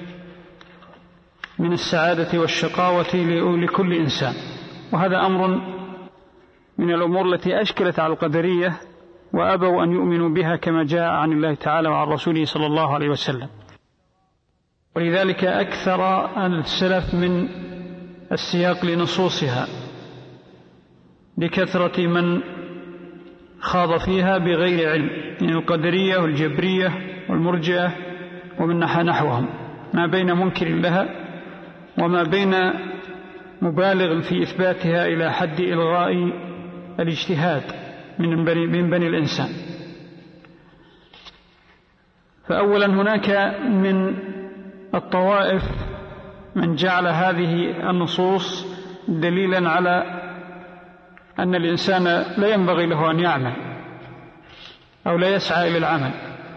من السعادة والشقاوة لكل إنسان. وهذا أمر من الأمور التي أشكلت على القدرية وأبوا أن يؤمنوا بها كما جاء عن الله تعالى وعن رسوله صلى الله عليه وسلم. ولذلك أكثر السلف من السياق لنصوصها لكثرة من خاض فيها بغير علم من القدرية والجبرية والمرجئة ومن نحوهم، ما بين منكر لها وما بين مبالغ في إثباتها إلى حد إلغاء الاجتهاد من بني الإنسان. فأولا هناك من الطوائف من جعل هذه النصوص دليلا على أن الإنسان لا ينبغي له أن يعمل أو لا يسعى إلى العمل،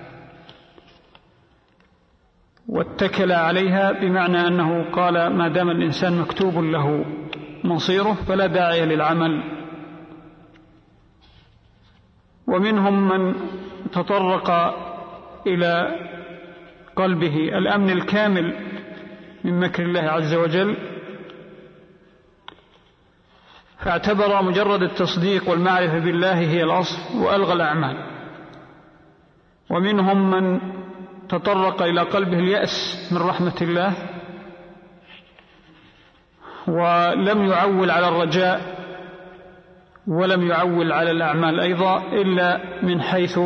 واتكل عليها بمعنى أنه قال ما دام الإنسان مكتوب له مصيره فلا داعي للعمل. ومنهم من تطرق إلى قلبه الأمن الكامل من مكر الله عز وجل، فاعتبر مجرد التصديق والمعرفة بالله هي الأصل وألغى الأعمال. ومنهم من تطرق إلى قلبه اليأس من رحمة الله ولم يعول على الرجاء ولم يعول على الأعمال أيضا إلا من حيث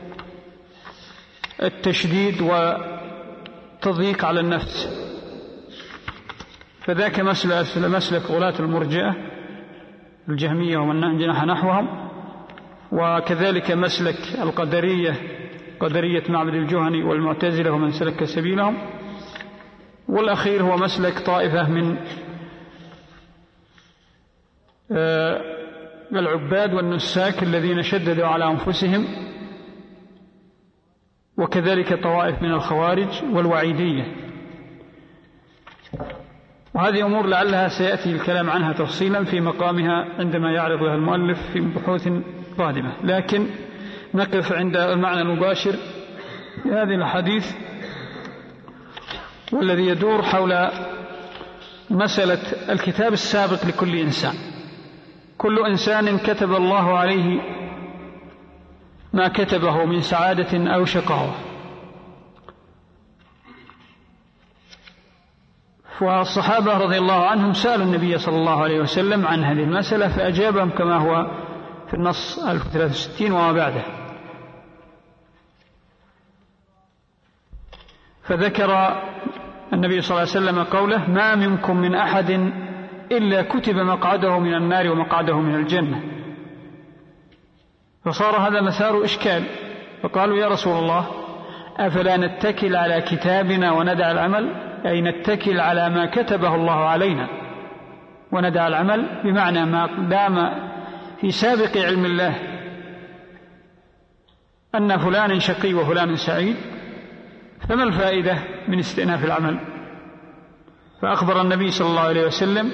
التشديد والتضييق على النفس، فذاك مسلك غلاة المرجئة الجهمية ومن جنح نحوهم، وكذلك مسلك القدرية قدرية معبد الجهني والمعتزلة ومن سلك سبيلهم، والأخير هو مسلك طائفة من العباد والنساك الذين شددوا على أنفسهم، وكذلك طوائف من الخوارج والوعيدية. وهذه أمور لعلها سيأتي الكلام عنها تفصيلا في مقامها عندما يعرض لها المؤلف في بحوث قادمة، لكن نقف عند المعنى المباشر في هذه الحديث والذي يدور حول مسألة الكتاب السابق لكل إنسان. كل إنسان كتب الله عليه ما كتبه من سعادة أو شقاوة، والصحابة رضي الله عنهم سألوا النبي صلى الله عليه وسلم عن هذه المسألة فأجابهم كما هو في النص 1063 وما بعده. فذكر النبي صلى الله عليه وسلم قوله: ما منكم من أحد إلا كتب مقعده من النار ومقعده من الجنة. فصار هذا مثار إشكال، فقالوا: يا رسول الله، أفلا نتكل على كتابنا وندع العمل؟ أي نتكل على ما كتبه الله علينا وندع العمل، بمعنى ما دام في سابق علم الله أن فلان شقي وفلان سعيد، فما الفائدة من استئناف العمل؟ فأخبر النبي صلى الله عليه وسلم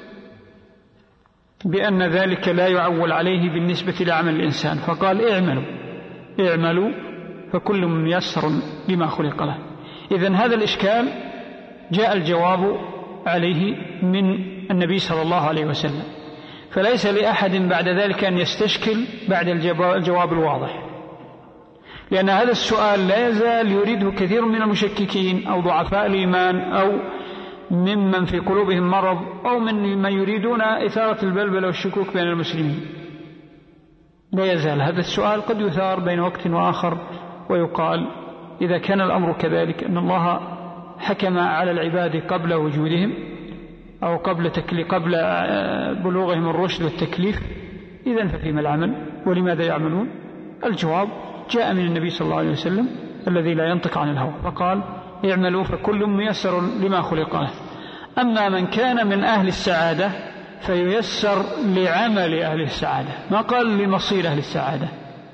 بأن ذلك لا يعول عليه بالنسبة لعمل الإنسان، فقال: اعملوا فكل ميسر لما خلق له. إذن هذا الإشكال جاء الجواب عليه من النبي صلى الله عليه وسلم، فليس لأحد بعد ذلك أن يستشكل بعد الجواب الواضح، لأن هذا السؤال لا يزال يريده كثير من المشككين أو ضعفاء الإيمان أو ممن في قلوبهم مرض أو من يريدون إثارة البلبل والشكوك بين المسلمين. لا يزال هذا السؤال قد يثار بين وقت وآخر ويقال: إذا كان الأمر كذلك أن الله حكم على العباد قبل وجودهم أو قبل بلوغهم الرشد والتكليف، إذن ففيما العمل ولماذا يعملون؟ الجواب جاء من النبي صلى الله عليه وسلم الذي لا ينطق عن الهوى، فقال: اعملوا فكل ميسر لما خلق له. أما من كان من أهل السعادة فييسر لعمل أهل السعادة، ما قال لمصير أهل السعادة،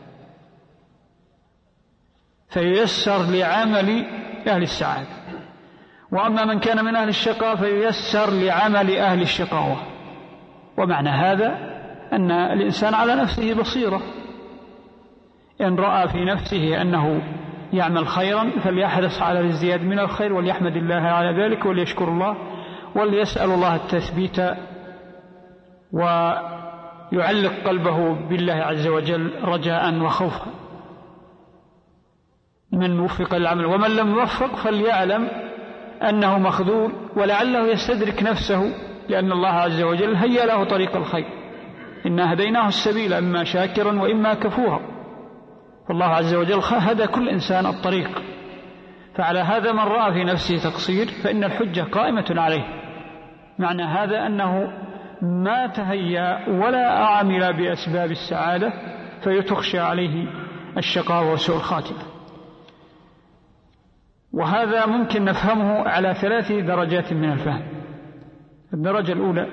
فييسر لعمل أهل السعادة. وأما من كان من أهل الشقاء فييسر لعمل أهل الشقاوة. ومعنى هذا أن الإنسان على نفسه بصيرة، إن رأى في نفسه أنه يعمل خيرا فليحرص على الازدياد من الخير وليحمد الله على ذلك وليشكر الله وليسأل الله التثبيت ويعلق قلبه بالله عز وجل رجاء وخوفا. من وفق العمل، ومن لم يوفق فليعلم أنه مخذول ولعله يستدرك نفسه، لأن الله عز وجل هيأ له طريق الخير: إنا هديناه السبيل إما شاكرا وإما كفورا. فالله عز وجل هدى كل إنسان الطريق، فعلى هذا من رأى في نفسه تقصير فإن الحجة قائمة عليه. معنى هذا أنه ما تهيأ ولا عمل بأسباب السعادة فيتخشى عليه الشقاء وسوء الخاتمة. وهذا ممكن نفهمه على 3 درجات من الفهم. الدرجة الأولى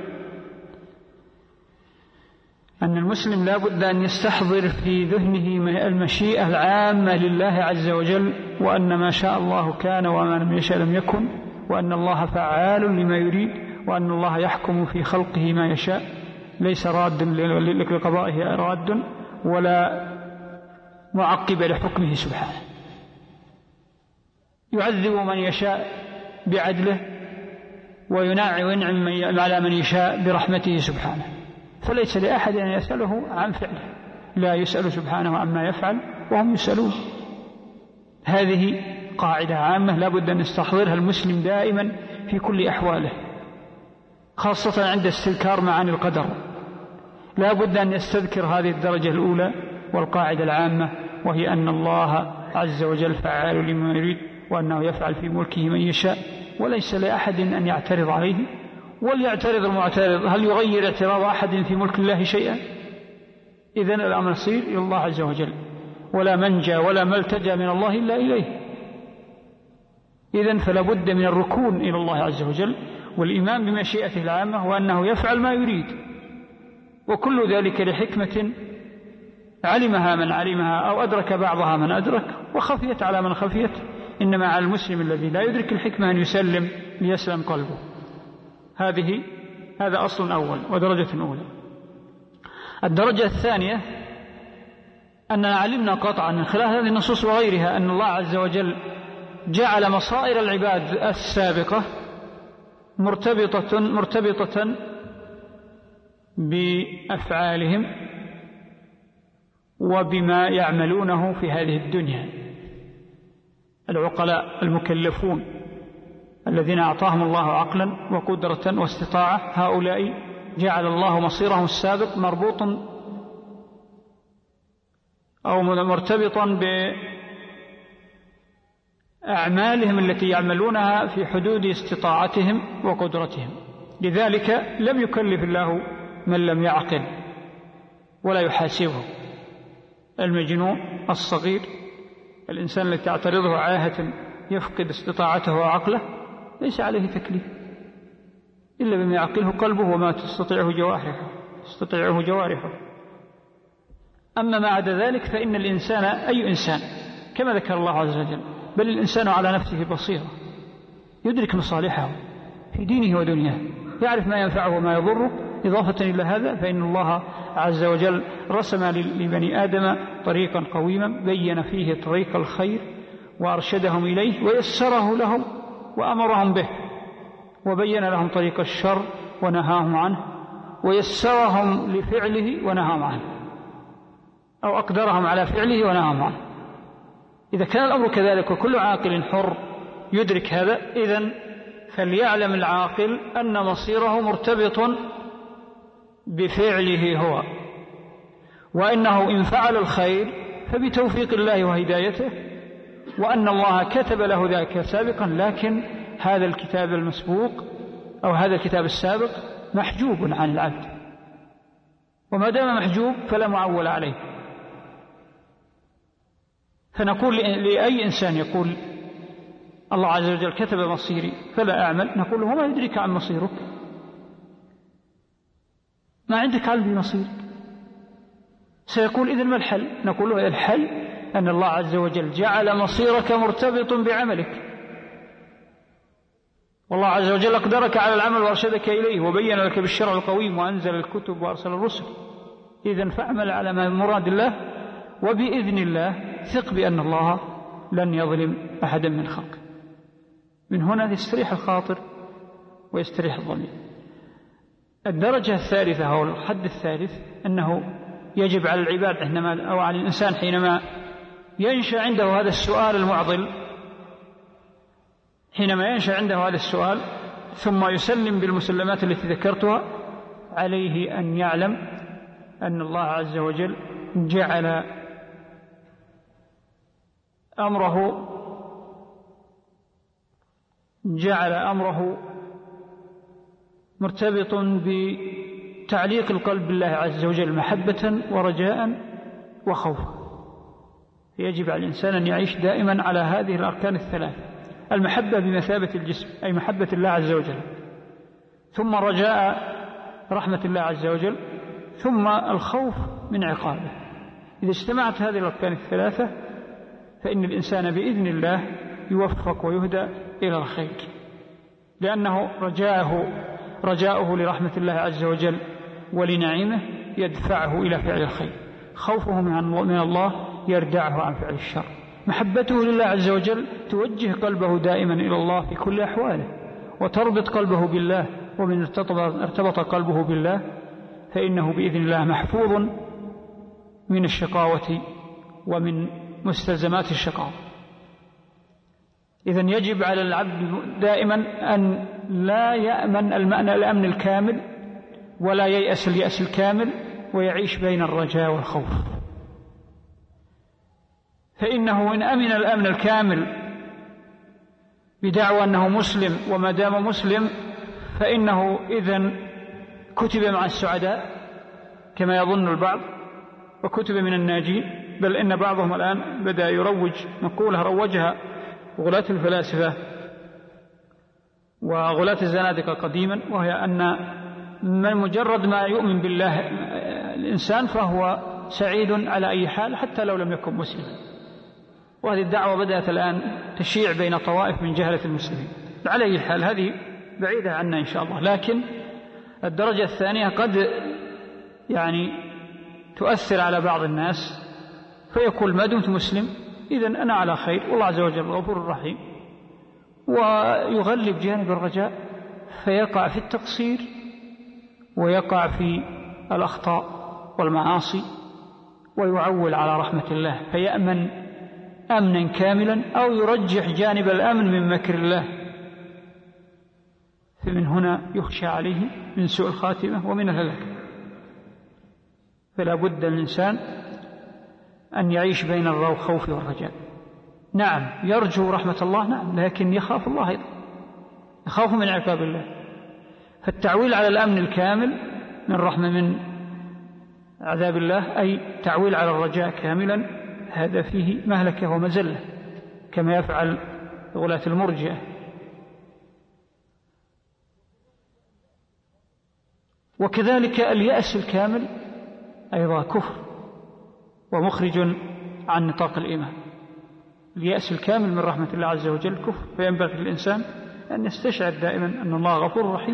أن المسلم لا بد أن يستحضر في ذهنه المشيئة العامة لله عز وجل، وأن ما شاء الله كان وما لم يشاء لم يكن، وأن الله فعال لما يريد، وأن الله يحكم في خلقه ما يشاء، ليس راد لقضائه راد ولا معقب لحكمه سبحانه، يعذب من يشاء بعدله وينعم على من يشاء برحمته سبحانه. فليس لأحد أن يسأله عن فعله، لا يسأل سبحانه عما يفعل وهم يسألون. هذه قاعدة عامة لا بد أن يستحضرها المسلم دائما في كل أحواله، خاصة عند استذكار معاني القدر. لا بد أن يستذكر هذه الدرجة الأولى والقاعدة العامة، وهي أن الله عز وجل فعال لما يريد، وأنه يفعل في ملكه من يشاء، وليس لأحد أن يعترض عليه. وليعترض المعترض، هل يغير اعتراض أحد في ملك الله شيئا؟ إذن الأمر يصير إلى الله عز وجل، ولا منجى ولا ملتجى من الله إلا إليه. إذن فلا بد من الركون إلى الله عز وجل والإيمان بمشيئته العامة، وأنه يفعل ما يريد، وكل ذلك لحكمة علمها من علمها أو أدرك بعضها من أدرك، وخفيت على من خفيت. إنما على المسلم الذي لا يدرك الحكمة أن يسلم ليسلم قلبه. هذا أصل أول ودرجة أولى. الدرجة الثانية أننا علمنا قطعا من خلال هذه النصوص وغيرها أن الله عز وجل جعل مصائر العباد السابقة مرتبطة بأفعالهم وبما يعملونه في هذه الدنيا. العقلاء المكلفون الذين أعطاهم الله عقلا وقدرة واستطاعة، هؤلاء جعل الله مصيرهم السابق مربوطا أو مرتبطا بأعمالهم التي يعملونها في حدود استطاعتهم وقدرتهم. لذلك لم يكلف الله من لم يعقل ولا يحاسبه. المجنون الصغير، الإنسان الذي تعترضه عاهة يفقد استطاعته وعقله، ليس عليه تكليف إلا بما يعقله قلبه وما تستطيعه جوارحه. أما ما عدا ذلك فإن الإنسان أي إنسان كما ذكر الله عز وجل، بل الإنسان على نفسه بصيرة، يدرك مصالحه في دينه ودنياه، يعرف ما ينفعه وما يضره. إضافة إلى هذا فإن الله عز وجل رسم لبني آدم طريقا قويما بين فيه طريق الخير وأرشدهم إليه ويسره لهم وأمرهم به، وبين لهم طريق الشر ونهاهم عنه، ويسرهم لفعله ونهاهم عنه، أو أقدرهم على فعله ونهاهم عنه. إذا كان الأمر كذلك وكل عاقل حر يدرك هذا، إذن فليعلم العاقل أن مصيره مرتبط بفعله هو، وأنه إن فعل الخير فبتوفيق الله وهدايته، وأن الله كتب له ذلك سابقا، لكن هذا الكتاب المسبوق أو هذا الكتاب السابق محجوب عن العبد، وما دام محجوب فلا معول عليه. فنقول لأي إنسان يقول الله عز وجل كتب مصيري فلا أعمل، نقول له وما يدريك عن مصيرك؟ ما عندك علم بمصيرك. سيقول إذن ما الحل؟ نقول له الحل أن الله عز وجل جعل مصيرك مرتبط بعملك، والله عز وجل أقدرك على العمل وأرشدك إليه وبين لك بالشرع القويم وأنزل الكتب وأرسل الرسل. إذن فأعمل على ما مراد الله، وبإذن الله ثق بأن الله لن يظلم أحدا من خلقه. من هنا يستريح الخاطر ويستريح الضمير. الدرجة الثالثة أو الحد الثالث أنه يجب على العباد أو على الإنسان حينما ينشأ عنده هذا السؤال المعضل، حينما ينشأ عنده هذا السؤال ثم يسلم بالمسلمات التي ذكرتها، عليه أن يعلم أن الله عز وجل جعل أمره مرتبط بتعليق القلب بالله عز وجل محبة ورجاء وخوفا. يجب على الإنسان أن يعيش دائما على هذه الأركان الثلاث: المحبة بمثابة الجسم أي محبة الله عز وجل، ثم رجاء رحمة الله عز وجل، ثم الخوف من عقابه. إذا اجتمعت هذه الأركان الثلاثة فإن الإنسان بإذن الله يوفق ويهدى إلى الخير، لأنه رجاؤه لرحمة الله عز وجل ولنعيمه يدفعه إلى فعل الخير، خوفه من الله يردعه عن فعل الشر، محبته لله عز وجل توجه قلبه دائما إلى الله في كل أحواله وتربط قلبه بالله، ومن ارتبط قلبه بالله فإنه بإذن الله محفوظ من الشقاوة ومن مستلزمات الشقاوة. إذن يجب على العبد دائما أن لا يأمن الأمن الكامل ولا ييأس اليأس الكامل، ويعيش بين الرجاء والخوف. فإنه إن أمن الأمن الكامل بدعوى أنه مسلم، وما دام مسلم فإنه إذن كتب مع السعداء كما يظن البعض، وكتب من الناجين، بل إن بعضهم الآن بدأ يروج مقولة روجها غلاة الفلاسفة وغلاة الزنادقة قديما، وهي أن من مجرد ما يؤمن بالله الإنسان فهو سعيد على أي حال حتى لو لم يكن مسلما. وهذه الدعوة بدأت الآن تشيع بين طوائف من جهلة المسلمين. على أي حال هذه بعيدة عنا إن شاء الله، لكن الدرجة الثانية قد تؤثر على بعض الناس، فيقول ما دمت مسلم إذن أنا على خير، والله عز وجل غفور رحيم، ويغلب جانب الرجاء فيقع في التقصير ويقع في الأخطاء والمعاصي، ويعول على رحمة الله فيأمن أمنا كاملا، أو يرجح جانب الأمن من مكر الله، فمن هنا يخشى عليه من سوء الخاتمة ومن الهلاك. فلا بد الإنسان أن يعيش بين الخوف والرجاء. نعم يرجو رحمة الله، نعم، لكن يخاف الله أيضا، يخاف من عقاب الله. فالتعويل على الأمن الكامل من عذاب الله، أي تعويل على الرجاء كاملا، هذا فيه مهلكة ومزلة كما يفعل غلاة المرجئة. وكذلك اليأس الكامل أيضا كفر ومخرج عن نطاق الإيمان. اليأس الكامل من رحمة الله عز وجل كفر، فينبغي للإنسان أن يستشعر دائما أن الله غفور رحيم،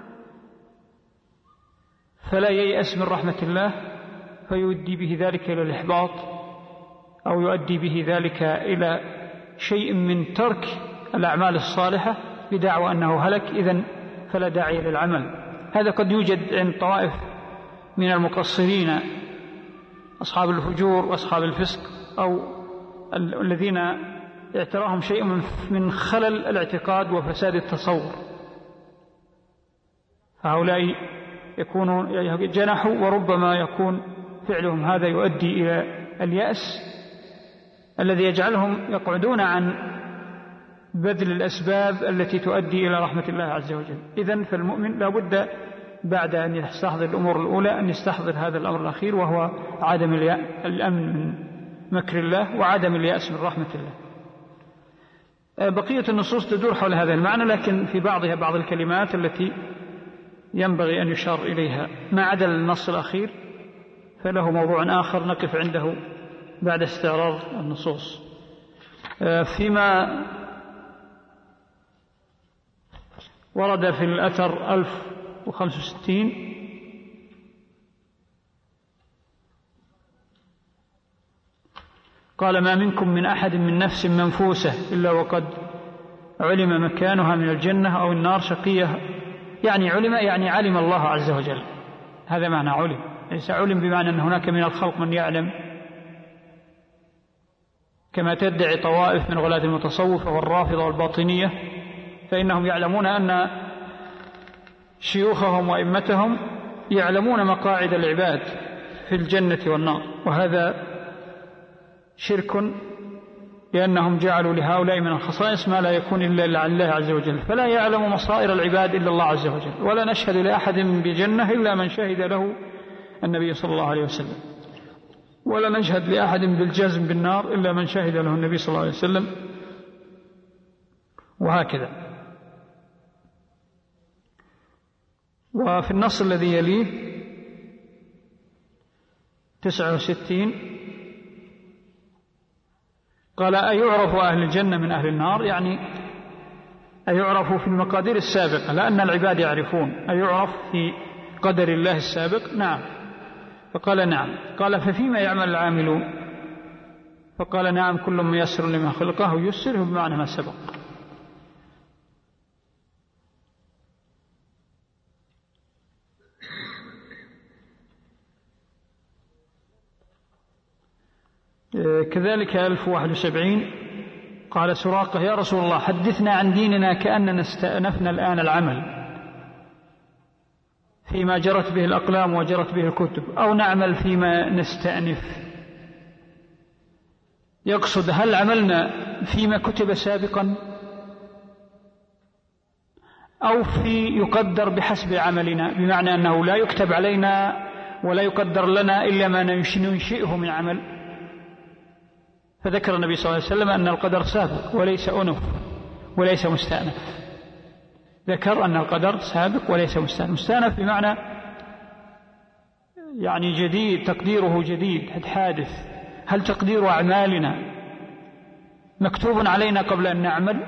فلا ييأس من رحمة الله فيؤدي به ذلك إلى الإحباط، أو يؤدي به ذلك إلى شيء من ترك الأعمال الصالحة بدعوى أنه هلك، إذن فلا داعي للعمل. هذا قد يوجد عند طوائف من المقصرين، أصحاب الفجور وأصحاب الفسق، أو الذين اعتراهم شيء من خلل الاعتقاد وفساد التصور، فهؤلاء يكونوا جنحوا، وربما يكون فعلهم هذا يؤدي إلى اليأس الذي يجعلهم يقعدون عن بذل الأسباب التي تؤدي إلى رحمة الله عز وجل. إذن فالمؤمن لا بد بعد أن يستحضر الأمور الأولى أن يستحضر هذا الأمر الأخير، وهو عدم الأمن من مكر الله وعدم اليأس من رحمة الله. بقية النصوص تدور حول هذا المعنى، لكن في بعضها بعض الكلمات التي ينبغي أن يشار إليها، ما عدا النص الأخير فله موضوع آخر نقف عنده بعد استعراض النصوص. فيما ورد في الأثر 1065 قال: ما منكم من أحد من نفس منفوسة إلا وقد علم مكانها من الجنة أو النار، شقية. علم الله عز وجل، هذا معنى علم، ليس علم بمعنى أن هناك من الخلق من يعلم كما تدعي طوائف من غلاة المتصوفة والرافضة والباطنية، فإنهم يعلمون أن شيوخهم وإمتهم يعلمون مقاعد العباد في الجنة والنار، وهذا شرك، لأنهم جعلوا لهؤلاء من الخصائص ما لا يكون إلا عن الله عز وجل، فلا يعلم مصائر العباد إلا الله عز وجل. ولا نشهد لأحد بجنة إلا من شهد له النبي صلى الله عليه وسلم، ولا نشهد لأحد بالجزم بالنار إلا من شهد له النبي صلى الله عليه وسلم، وهكذا. وفي النص الذي يليه 69 قال: أيعرف أهل الجنة من أهل النار؟ أيعرف في المقادير السابقة، لأن العباد يعرفون. أيعرف في قدر الله السابق؟ نعم. فقال: نعم. قال: ففيما يعمل العاملون؟ فقال: نعم، كل ميسر لما خلقه يسره بمعنى ما سبق. كذلك 1071 قال سراقة: يا رسول الله حدثنا عن ديننا كأننا استأنفنا الآن العمل فيما جرت به الأقلام وجرت به الكتب، أو نعمل فيما نستأنف. يقصد هل عملنا فيما كتب سابقا أو في يقدر بحسب عملنا، بمعنى أنه لا يكتب علينا ولا يقدر لنا إلا ما ننشئه من عمل. فذكر النبي صلى الله عليه وسلم أن القدر سابق وليس أنف وليس مستأنف. ذكر أن القدر سابق وليس مستأنف. مستأنف بمعنى يعني جديد، تقديره جديد حادث. هل تقدير أعمالنا مكتوب علينا قبل أن نعمل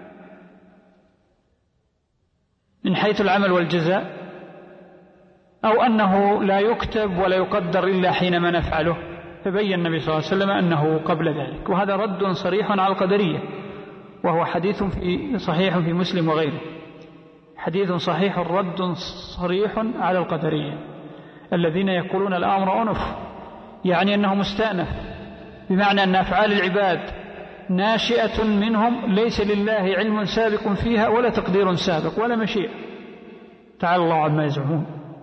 من حيث العمل والجزاء، أو أنه لا يكتب ولا يقدر إلا حينما نفعله؟ فبين النبي صلى الله عليه وسلم أنه قبل ذلك. وهذا رد صريح على القدرية، وهو حديث صحيح في مسلم وغيره، حديث صحيح رد صريح على القدرية الذين يقولون الأمر أنف، يعني أنه مستأنف، بمعنى أن أفعال العباد ناشئة منهم ليس لله علم سابق فيها ولا تقدير سابق ولا مشيئة، تعالى الله عما يزعمون.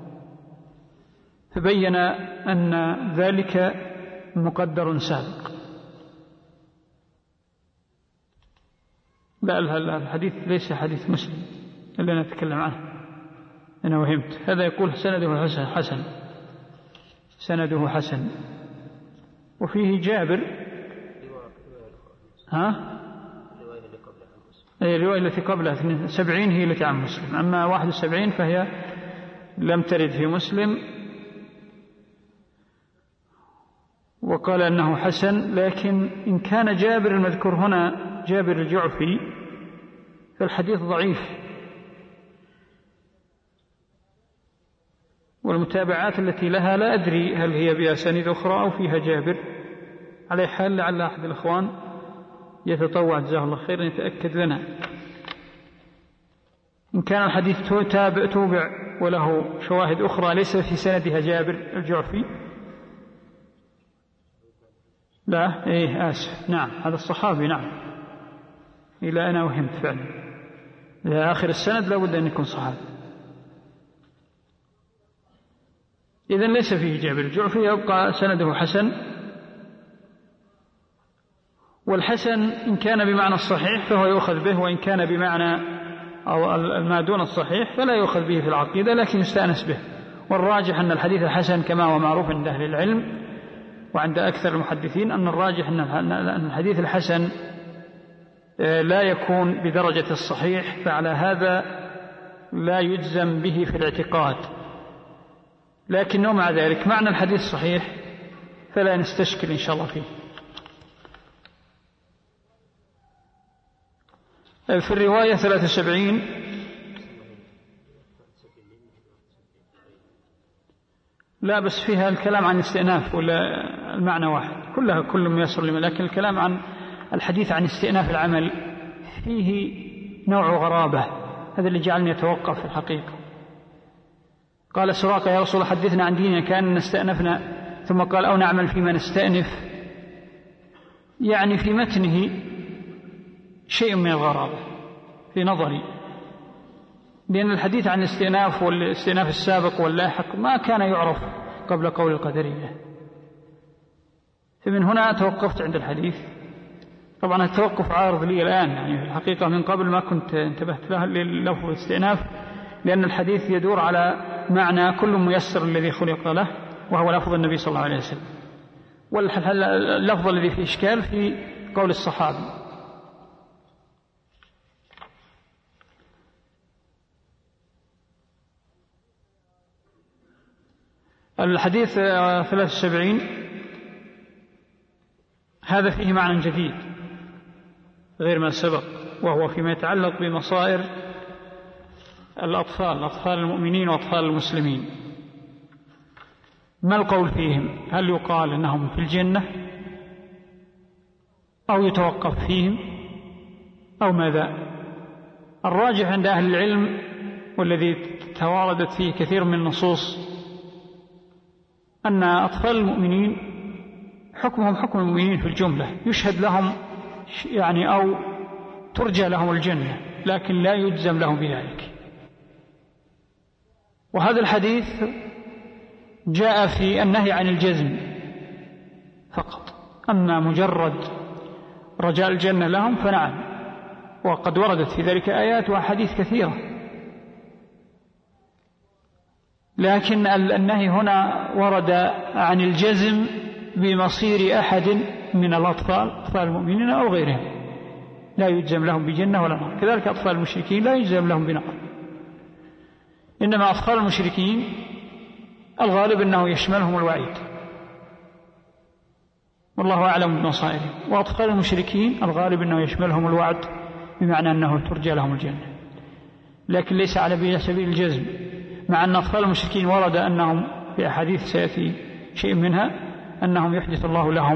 فبين أن ذلك مقدر سابق. لا، الحديث ليس حديث مسلم اللي نتكلم عنه، أنا وهمت. هذا يقول سنده حسن، سنده حسن. وفيه جابر، الرواية التي قبلها 70 هي التي عن مسلم، أما 71 فهي لم ترد في مسلم. وقال أنه حسن، لكن إن كان جابر المذكور هنا جابر الجعفي فالحديث ضعيف، والمتابعات التي لها لا أدري هل هي بأسانيد أخرى أو فيها جابر. على حال لعل أحد الإخوان يتطوع جزاه الله خيرا يتأكد لنا إن كان الحديث توبع وله شواهد أخرى ليس في سندها جابر الجعفي. لا، آسف، نعم، هذا الصحابي، نعم، إلى أنا وهمت فعلا، إلى آخر السند لا بد أن يكون صحابي. إذن ليس فيه جابر الجعفي، يبقى سنده حسن. والحسن إن كان بمعنى الصحيح فهو يؤخذ به، وإن كان بمعنى أو ما دون الصحيح فلا يؤخذ به في العقيدة، لكن يستأنس به. والراجح أن الحديث الحسن كما هو معروف عند أهل العلم وعند أكثر المحدثين أن الراجح أن الحديث الحسن لا يكون بدرجة الصحيح، فعلى هذا لا يجزم به في الاعتقاد، لكنه مع ذلك معنى الحديث صحيح فلا نستشكل إن شاء الله فيه. في الرواية 73 لا، بس فيها الكلام عن استئناف ولا المعنى واحد، كلها كل ميسر لما، لكن الكلام عن الحديث عن استئناف العمل فيه نوع غرابة، هذا اللي جعلني أتوقف في الحقيقة. قال سراقة: يا رسول الله حدثنا عن ديننا كأننا استأنفنا، ثم قال: أو نعمل فيما نستأنف، يعني في متنه شيء من الغرابة في نظري، لأن الحديث عن الاستئناف والاستئناف السابق واللاحق ما كان يعرف قبل قول القدرية. فمن هنا توقفت عند الحديث. طبعا التوقف عارض لي الآن، يعني في الحقيقة من قبل ما كنت انتبهت له للفظ الاستئناف، لأن الحديث يدور على معنى كل ميسر الذي خلق له، وهو لفظ النبي صلى الله عليه وسلم. واللفظ الذي فيه إشكال في قول الصحابي. الحديث 73 هذا فيه معنى جديد غير ما سبق، وهو فيما يتعلق بمصائر أطفال المؤمنين وأطفال المسلمين. ما القول فيهم؟ هل يقال أنهم في الجنة أو يتوقف فيهم أو ماذا؟ الراجح عند أهل العلم والذي تواردت فيه كثير من النصوص أن أطفال المؤمنين حكمهم حكم المؤمنين في الجملة، يشهد لهم يعني أو ترجى لهم الجنة، لكن لا يجزم لهم بذلك. وهذا الحديث جاء في النهي عن الجزم فقط، أما مجرد رجاء الجنة لهم فنعم، وقد وردت في ذلك آيات وأحاديث كثيرة، لكن النهي هنا ورد عن الجزم بمصير أحد من الأطفال، أطفال المؤمنين أو غيرهم، لا يجزم لهم بجنة ولا نار. كذلك أطفال المشركين لا يجزم لهم بنار، إنما أطفال المشركين الغالب أنه يشملهم الوعيد، والله أعلم بمصائرهم، وأطفال المشركين الغالب أنه يشملهم الوعد، بمعنى أنه ترجى لهم الجنة، لكن ليس على سبيل الجزم، مع أن أطفال المشركين ورد أنهم في أحاديث سيأتي شيء منها أنهم يحدث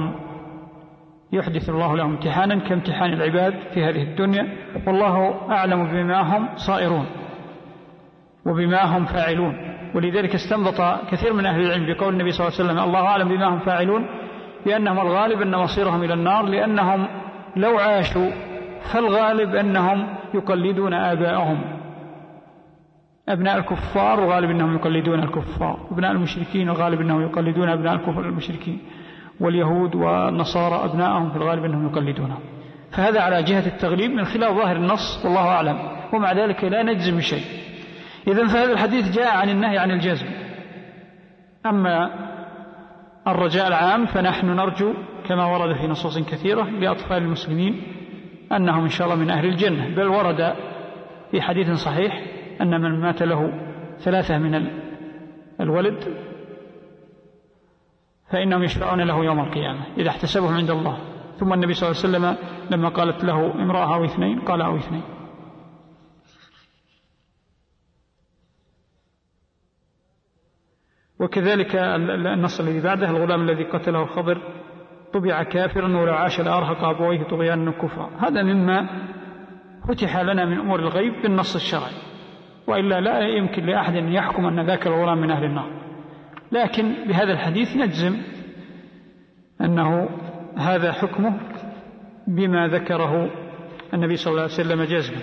الله لهم امتحانا كامتحان العباد في هذه الدنيا، والله أعلم بما هم صائرون وبما هم فاعلون. ولذلك استنبط كثير من أهل العلم بقول النبي صلى الله عليه وسلم الله أعلم بما هم فاعلون، لأنهم الغالب أن مصيرهم إلى النار، لأنهم لو عاشوا فالغالب أنهم يقلدون آباءهم، أبناء الكفار الغالب أنهم يقلدون الكفار، أبناء المشركين الغالب أنهم يقلدون أبناء الكفر المشركين، واليهود والنصارى أبناءهم في الغالب أنهم يقلدونهم. فهذا على جهة التغليب من خلال ظاهر النص، والله أعلم، ومع ذلك لا نجزم بشيء. إذن فهذا الحديث جاء عن النهي عن الجزم. أما الرجاء العام فنحن نرجو كما ورد في نصوص كثيرة لأطفال المسلمين أنهم إن شاء الله من أهل الجنة، بل ورد في حديث صحيح أن من مات له 3 من الولد فإنهم يشفعون له يوم القيامة إذا احتسبهم عند الله. ثم النبي صلى الله عليه وسلم لما قالت له امرأة أو 2 قال أو 2. وكذلك النص الذي بعده الغلام الذي قتله خضر طبع كافرا ولو عاش لأرهق أبويه طغيانا كفرا. هذا مما فتح لنا من أمور الغيب بالنص الشرعي، وإلا لا يمكن لأحد أن يحكم أن ذاك الغلام من أهل النار، لكن بهذا الحديث نجزم أنه هذا حكمه بما ذكره النبي صلى الله عليه وسلم جزما.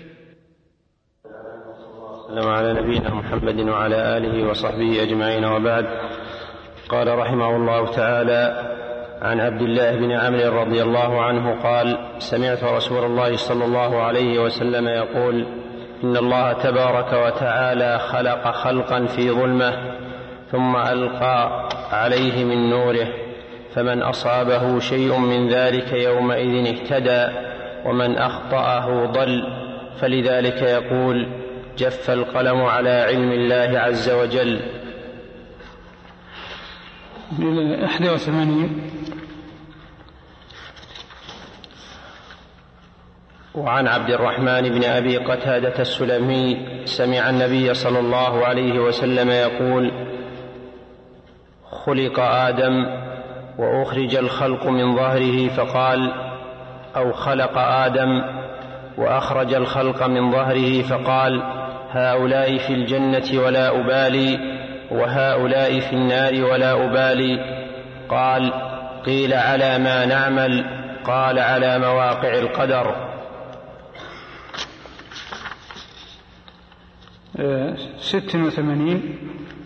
السلام على نبينا محمد وعلى آله وصحبه أجمعين، وبعد. قال رحمه الله تعالى: عن عبد الله بن عمرو رضي الله عنه قال: سمعت رسول الله صلى الله عليه وسلم يقول: إن الله تبارك وتعالى خلق خلقا في ظلمة ثم ألقى عليه من نوره، فمن أصابه شيء من ذلك يومئذ اهتدى، ومن أخطأه ضل، فلذلك يقول: جف القلم على علم الله عز وجل. 81. وعن عبد الرحمن بن أبي قتادة السلمي سمع النبي صلى الله عليه وسلم يقول: خلق آدم وأخرج الخلق من ظهره، فقال: أو خلق آدم وأخرج الخلق من ظهره، فقال: هؤلاء في الجنة ولا أبالي، وهؤلاء في النار ولا أبالي. قال: قيل على ما نعمل؟ قال: على مواقع القدر. 86.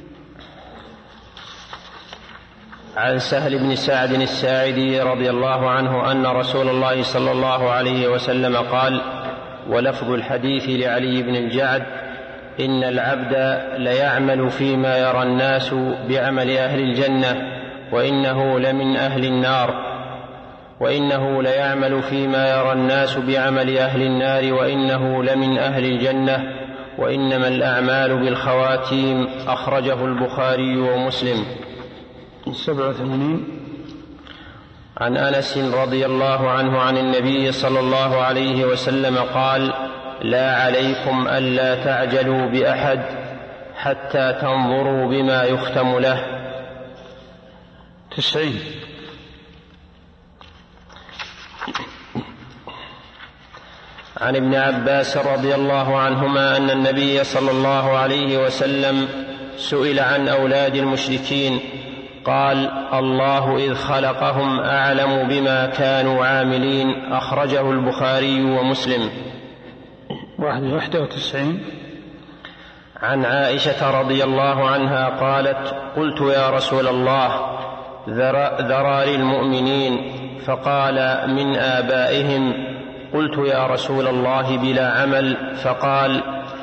عن سهل بن سعد الساعدي رضي الله عنه أن رسول الله صلى الله عليه وسلم قال: ولفظ الحديث لعلي بن الجعد: إن العبد ليعمل فيما يرى الناس بعمل أهل الجنة وإنه لمن أهل النار، وإنه ليعمل فيما يرى الناس بعمل أهل النار وإنه لمن أهل الجنة، وإنما الأعمال بالخواتيم. أخرجه البخاري ومسلم. 87. عن أنس رضي الله عنه عن النبي صلى الله عليه وسلم قال: لا عليكم ألا تعجلوا بأحد حتى تنظروا بما يختم له. 90. عن ابن عباس رضي الله عنهما أن النبي صلى الله عليه وسلم سئل عن أولاد المشركين، قال: الله إذ خلقهم أعلم بما كانوا عاملين. أخرجه البخاري ومسلم. 91. عن عائشة رضي الله عنها قالت: قلت يا رسول الله، ذراري المؤمنين، فقال: من آبائهم. قلت يا رسول الله بلا عمل، فقال: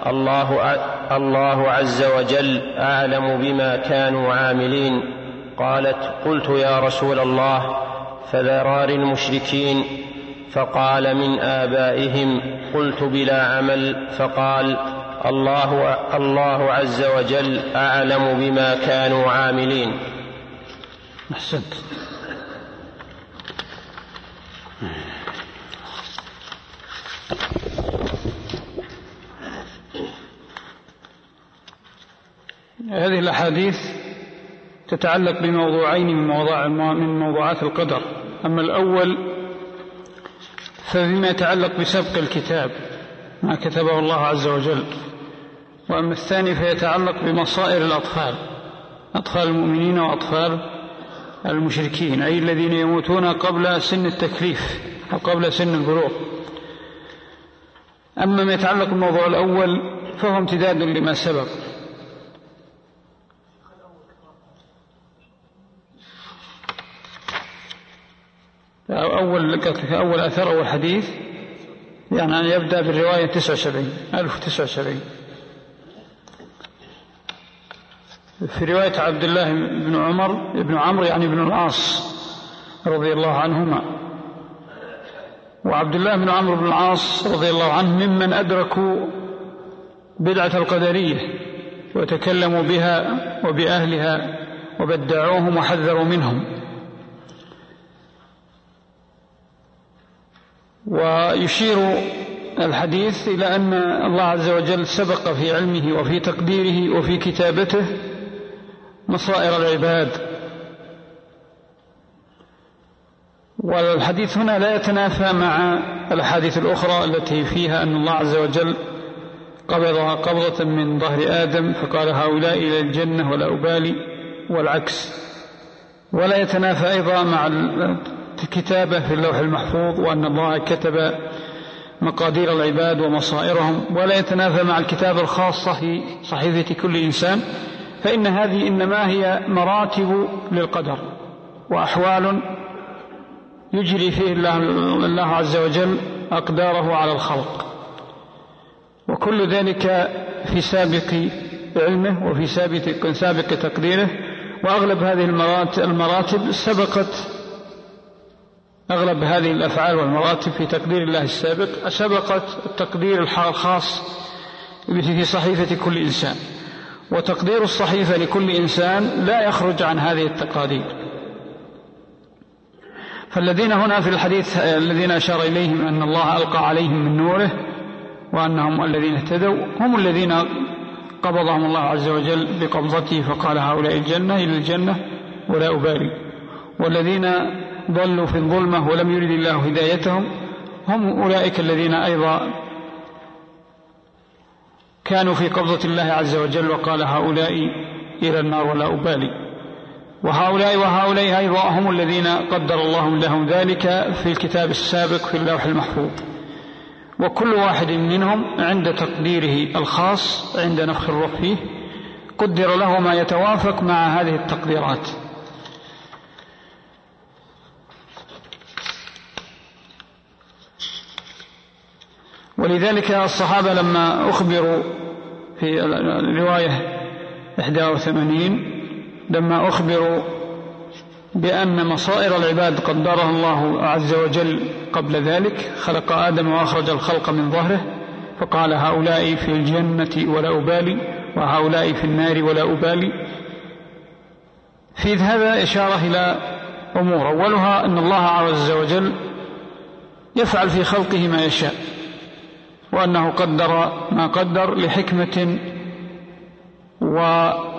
الله عز وجل أعلم بما كانوا عاملين. قالت: قلت يا رسول الله فذراري المشركين، فقال: من آبائهم. قلت بلا عمل، فقال: الله عز وجل أعلم بما كانوا عاملين. أحسنت. هذه الأحاديث تتعلق بموضوعين من موضوعات القدر. أما الأول فبما يتعلق بسبق الكتاب، ما كتبه الله عز وجل. وأما الثاني فيتعلق بمصائر الأطفال، أطفال المؤمنين وأطفال المشركين، أي الذين يموتون قبل سن التكليف أو قبل سن البلوغ. أما ما يتعلق بالموضوع الأول فهو امتداد لما سبق. أول أثر أول حديث يعني أن يبدأ بالرواية 1079. في رواية عبد الله بن عمرو يعني بن العاص رضي الله عنهما. وعبد الله بن عمرو بن العاص رضي الله عنه ممن أدركوا بدعة القدرية وتكلموا بها وبأهلها وبدعوهم وحذروا منهم. ويشير الحديث إلى أن الله عز وجل سبق في علمه وفي تقديره وفي كتابته مصائر العباد. والحديث هنا لا يتنافى مع الأحاديث الأخرى التي فيها أن الله عز وجل قبضها قبضة من ظهر آدم فقال: هؤلاء إلى الجنة ولا أبالي، والعكس. ولا يتنافى أيضا مع الكتابة في اللوح المحفوظ وأن الله كتب مقادير العباد ومصائرهم. ولا يتنافى مع الكتابة الخاصة في صحيفة كل إنسان، فإن هذه إنما هي مراتب للقدر وأحوال يجري فيه الله عز وجل أقداره على الخلق، وكل ذلك في سابق علمه وفي سابق تقديره. وأغلب هذه المراتب أغلب هذه الأفعال والمراتب في تقدير الله السابق سبقت التقدير الخاص في صحيفة كل إنسان. وتقدير الصحيفة لكل إنسان لا يخرج عن هذه التقادير. فالذين هنا في الحديث الذين أشار إليهم أن الله ألقى عليهم من نوره وأنهم الذين اهتدوا هم الذين قبضهم الله عز وجل بقبضته فقال: هؤلاء الجنة إلى الجنة ولا أبالي. والذين ضلوا في الظلمة ولم يرد الله هدايتهم هم أولئك الذين أيضا كانوا في قبضة الله عز وجل وقال: هؤلاء إلى النار ولا أبالي. وهؤلاء أيضا هم الذين قدر الله لهم ذلك في الكتاب السابق في اللوح المحفوظ. وكل واحد منهم عند تقديره الخاص عند نفخ الروح فيه قدر له ما يتوافق مع هذه التقديرات. ولذلك الصحابة لما أخبروا في الرواية 81 لما أخبروا بأن مصائر العباد قدرها الله عز وجل قبل ذلك خلق آدم وأخرج الخلق من ظهره فقال: هؤلاء في الجنة ولا أبالي وهؤلاء في النار ولا أبالي. في هذا إشارة إلى أمور، أولها أن الله عز وجل يفعل في خلقه ما يشاء، وأنه قدر ما قدر لحكمة، وما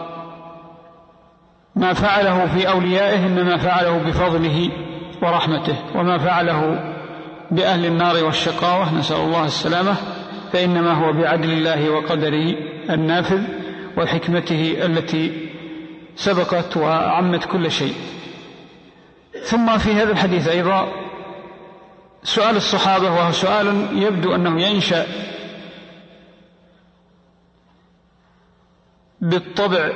فعله في أوليائه إنما فعله بفضله ورحمته، وما فعله بأهل النار والشقاوة نسأل الله السلامة فإنما هو بعدل الله وقدره النافذ وحكمته التي سبقت وعمت كل شيء. ثم في هذا الحديث أيضا سؤال الصحابة، وهو سؤال يبدو أنه ينشأ بالطبع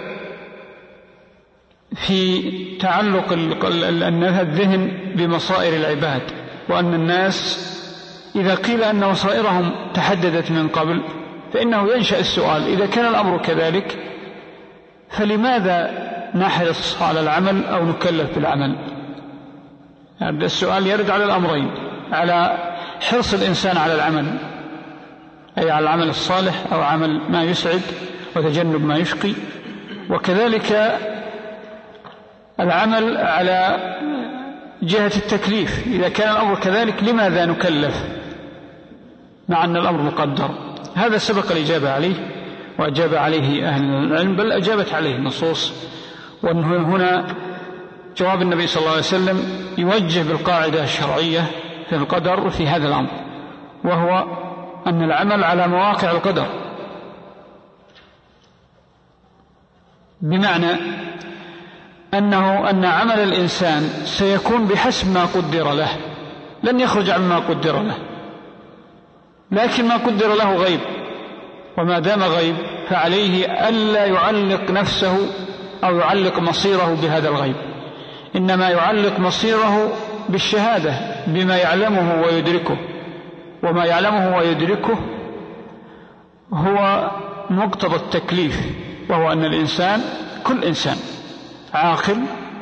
في تعلق الذهن بمصائر العباد، وأن الناس إذا قيل أن مصائرهم تحددت من قبل فإنه ينشأ السؤال: إذا كان الأمر كذلك فلماذا نحرص على العمل أو نكلف بالعمل؟ هذا السؤال يرد على الأمرين: على حرص الإنسان على العمل، أي على العمل الصالح أو عمل ما يسعد وتجنب ما يشقي، وكذلك العمل على جهة التكليف. إذا كان الأمر كذلك لماذا نكلف مع أن الأمر مقدر؟ هذا سبق الإجابة عليه وأجاب عليه أهل العلم، بل أجابت عليه النصوص. وهنا جواب النبي صلى الله عليه وسلم يوجه بالقاعدة الشرعية في القدر في هذا الأمر، وهو أن العمل على مواقع القدر، بمعنى أن عمل الإنسان سيكون بحسب ما قدر له، لن يخرج عما قدر له، لكن ما قدر له غيب، وما دام غيب فعليه ألا يعلق نفسه أو يعلق مصيره بهذا الغيب، إنما يعلق مصيره بالشهادة بما يعلمه ويدركه. وما يعلمه ويدركه هو مقتضى التكليف، وهو أن الإنسان كل إنسان عاقل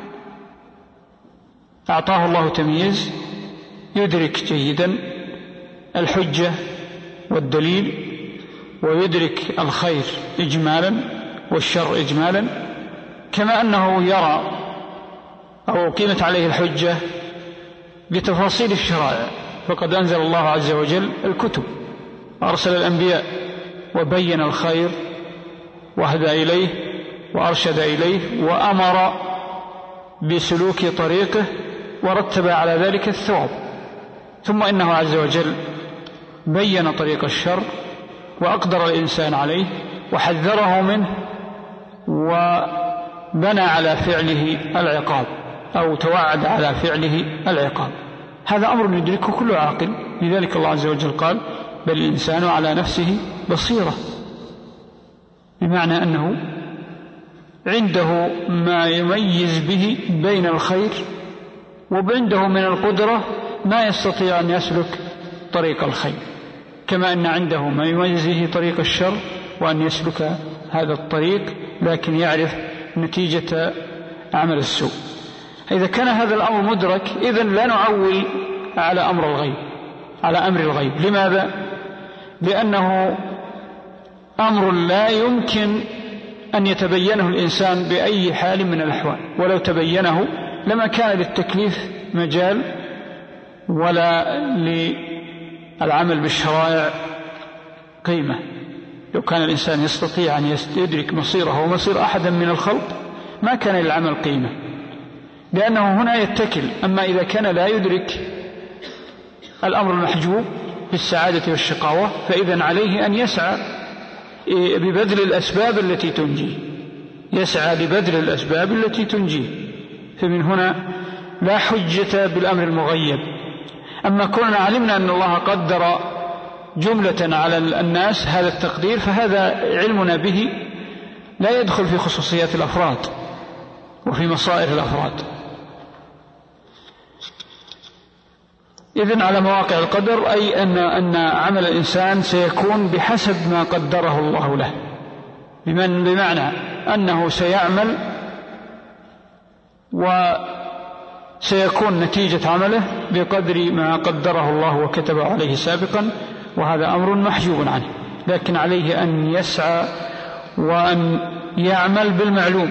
أعطاه الله تمييز يدرك جيدا الحجة والدليل، ويدرك الخير إجمالا والشر إجمالا، كما أنه يرى أو قيمت عليه الحجة بتفاصيل الشرائع. فقد أنزل الله عز وجل الكتب، أرسل الأنبياء وبين الخير وهدى إليه وأرشد إليه وأمر بسلوك طريقه ورتب على ذلك الثواب. ثم إنه عز وجل بين طريق الشر وأقدر الإنسان عليه وحذره منه وبنى على فعله العقاب أو توعد على فعله العقاب. هذا أمر يدركه كل عاقل، لذلك الله عز وجل قال: بل الإنسان على نفسه بصيرة، بمعنى أنه عنده ما يميز به بين الخير، وعنده من القدرة ما يستطيع أن يسلك طريق الخير، كما أن عنده ما يميز به طريق الشر وأن يسلك هذا الطريق، لكن يعرف نتيجة عمل السوء. إذا كان هذا الأمر مدرك إذن لا نعول على أمر الغيب، على أمر الغيب. لماذا؟ لأنه أمر لا يمكن أن يتبينه الإنسان بأي حال من الأحوال، ولو تبينه لما كان للتكليف مجال ولا للعمل بالشرائع قيمة. لو كان الإنسان يستطيع أن يدرك مصيره ومصير أحدا من الخلق ما كان للعمل قيمة، لأنه هنا يتكل. أما إذا كان لا يدرك الأمر المحجوب بالسعادة والشقاوة فإذن عليه أن يسعى ببذل الأسباب التي تنجيه، يسعى لبذل الأسباب التي تنجيه. فمن هنا لا حجة بالأمر المغيب. أما كنا علمنا أن الله قدر جملة على الناس هذا التقدير، فهذا علمنا به لا يدخل في خصوصيات الأفراد وفي مصائر الأفراد. إذن على مواقع القدر أي أن عمل الإنسان سيكون بحسب ما قدره الله له، بمعنى أنه سيعمل وسيكون نتيجة عمله بقدر ما قدره الله وكتب عليه سابقا، وهذا أمر محجوب عنه، لكن عليه أن يسعى وأن يعمل بالمعلوم.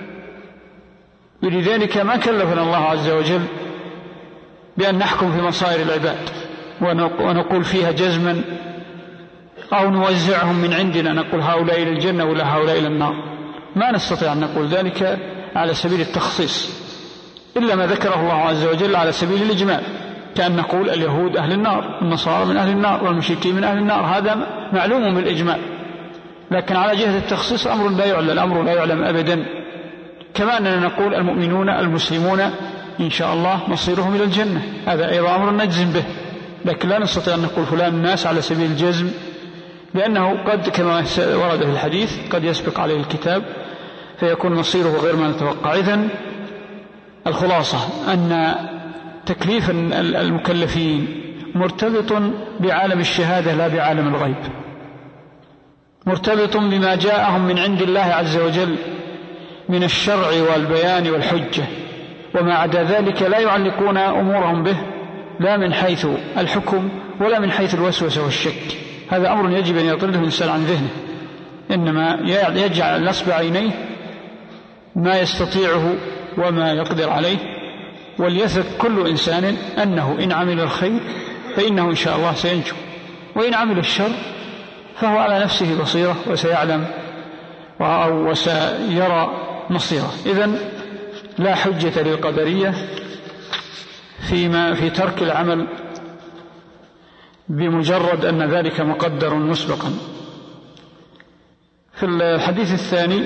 ولذلك ما كلفنا الله عز وجل بأن نحكم في مصائر العباد ونقول فيها جزما أو نوزعهم من عندنا، نقول هؤلاء إلى الجنة ولا هؤلاء إلى النار. ما نستطيع أن نقول ذلك على سبيل التخصيص، إلا ما ذكره الله عز وجل على سبيل الإجمال، كأن نقول اليهود أهل النار، النصارى من أهل النار، والمشركين من أهل النار. هذا معلوم بالإجمال، لكن على جهة التخصيص أمر لا يعلم، الأمر لا يعلم أبدا كما أننا نقول المؤمنون المسلمون إن شاء الله مصيرهم إلى الجنة، هذا أيضا أمر نجزم به، لكن لا نستطيع أن نقول فلان الناس على سبيل الجزم، لأنه قد كما ورد في الحديث قد يسبق عليه الكتاب فيكون مصيره غير ما نتوقع. إذن الخلاصة أن تكليف المكلفين مرتبط بعالم الشهادة لا بعالم الغيب، مرتبط بما جاءهم من عند الله عز وجل من الشرع والبيان والحجة، وما عدا ذلك لا يعلقون أمورهم به لا من حيث الحكم ولا من حيث الوسوسة والشك. هذا أمر يجب أن يطرده الإنسان عن ذهنه، إنما يجعل نصب عينيه ما يستطيعه وما يقدر عليه، وليثق كل إنسان أنه إن عمل الخير فإنه إن شاء الله سينجو، وإن عمل الشر فهو على نفسه بصيرة وسيعلم وسيرى مصيره. إذن لا حجة للقدرية في ترك العمل بمجرد أن ذلك مقدر مسبقا. في الحديث الثاني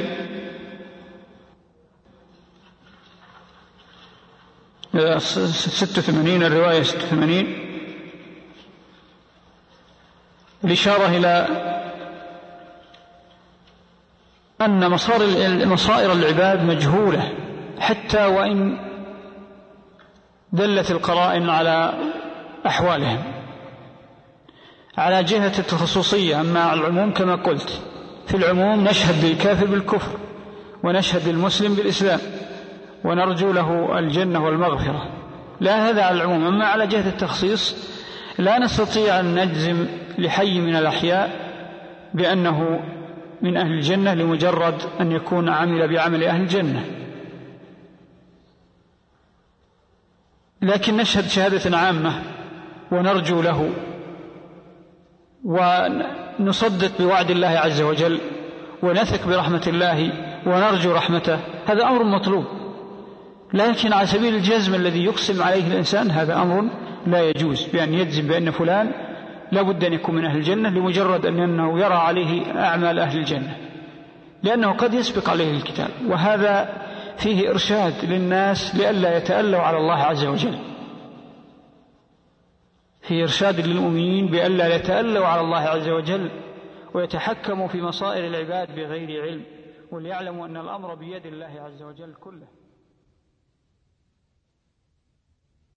86 الرواية 86 الإشارة إلى أن مصائر العباد مجهولة حتى وإن دلت القرائن على أحوالهم على جهة الخصوصية. أما على العموم كما قلت، في العموم نشهد للكافر بالكفر ونشهد للمسلم بالإسلام ونرجو له الجنة والمغفرة، لا هذا على العموم. أما على جهة التخصيص لا نستطيع أن نجزم لحي من الأحياء بأنه من أهل الجنة لمجرد أن يكون عمل بعمل أهل الجنة، لكن نشهد شهادة عامة ونرجو له ونصدق بوعد الله عز وجل ونثق برحمة الله ونرجو رحمته، هذا أمر مطلوب. لكن على سبيل الجزم الذي يقسم عليه الإنسان هذا أمر لا يجوز، بأن يجزم بأن فلان لا بد أن يكون من أهل الجنة لمجرد أنه يرى عليه أعمال أهل الجنة، لأنه قد يسبق عليه الكتاب، وهذا فيه إرشاد للناس لئلا يتألوا على الله عز وجل، فيه إرشاد للمؤمنين بألا يتألوا على الله عز وجل ويتحكموا في مصائر العباد بغير علم، وليعلموا أن الأمر بيد الله عز وجل كله.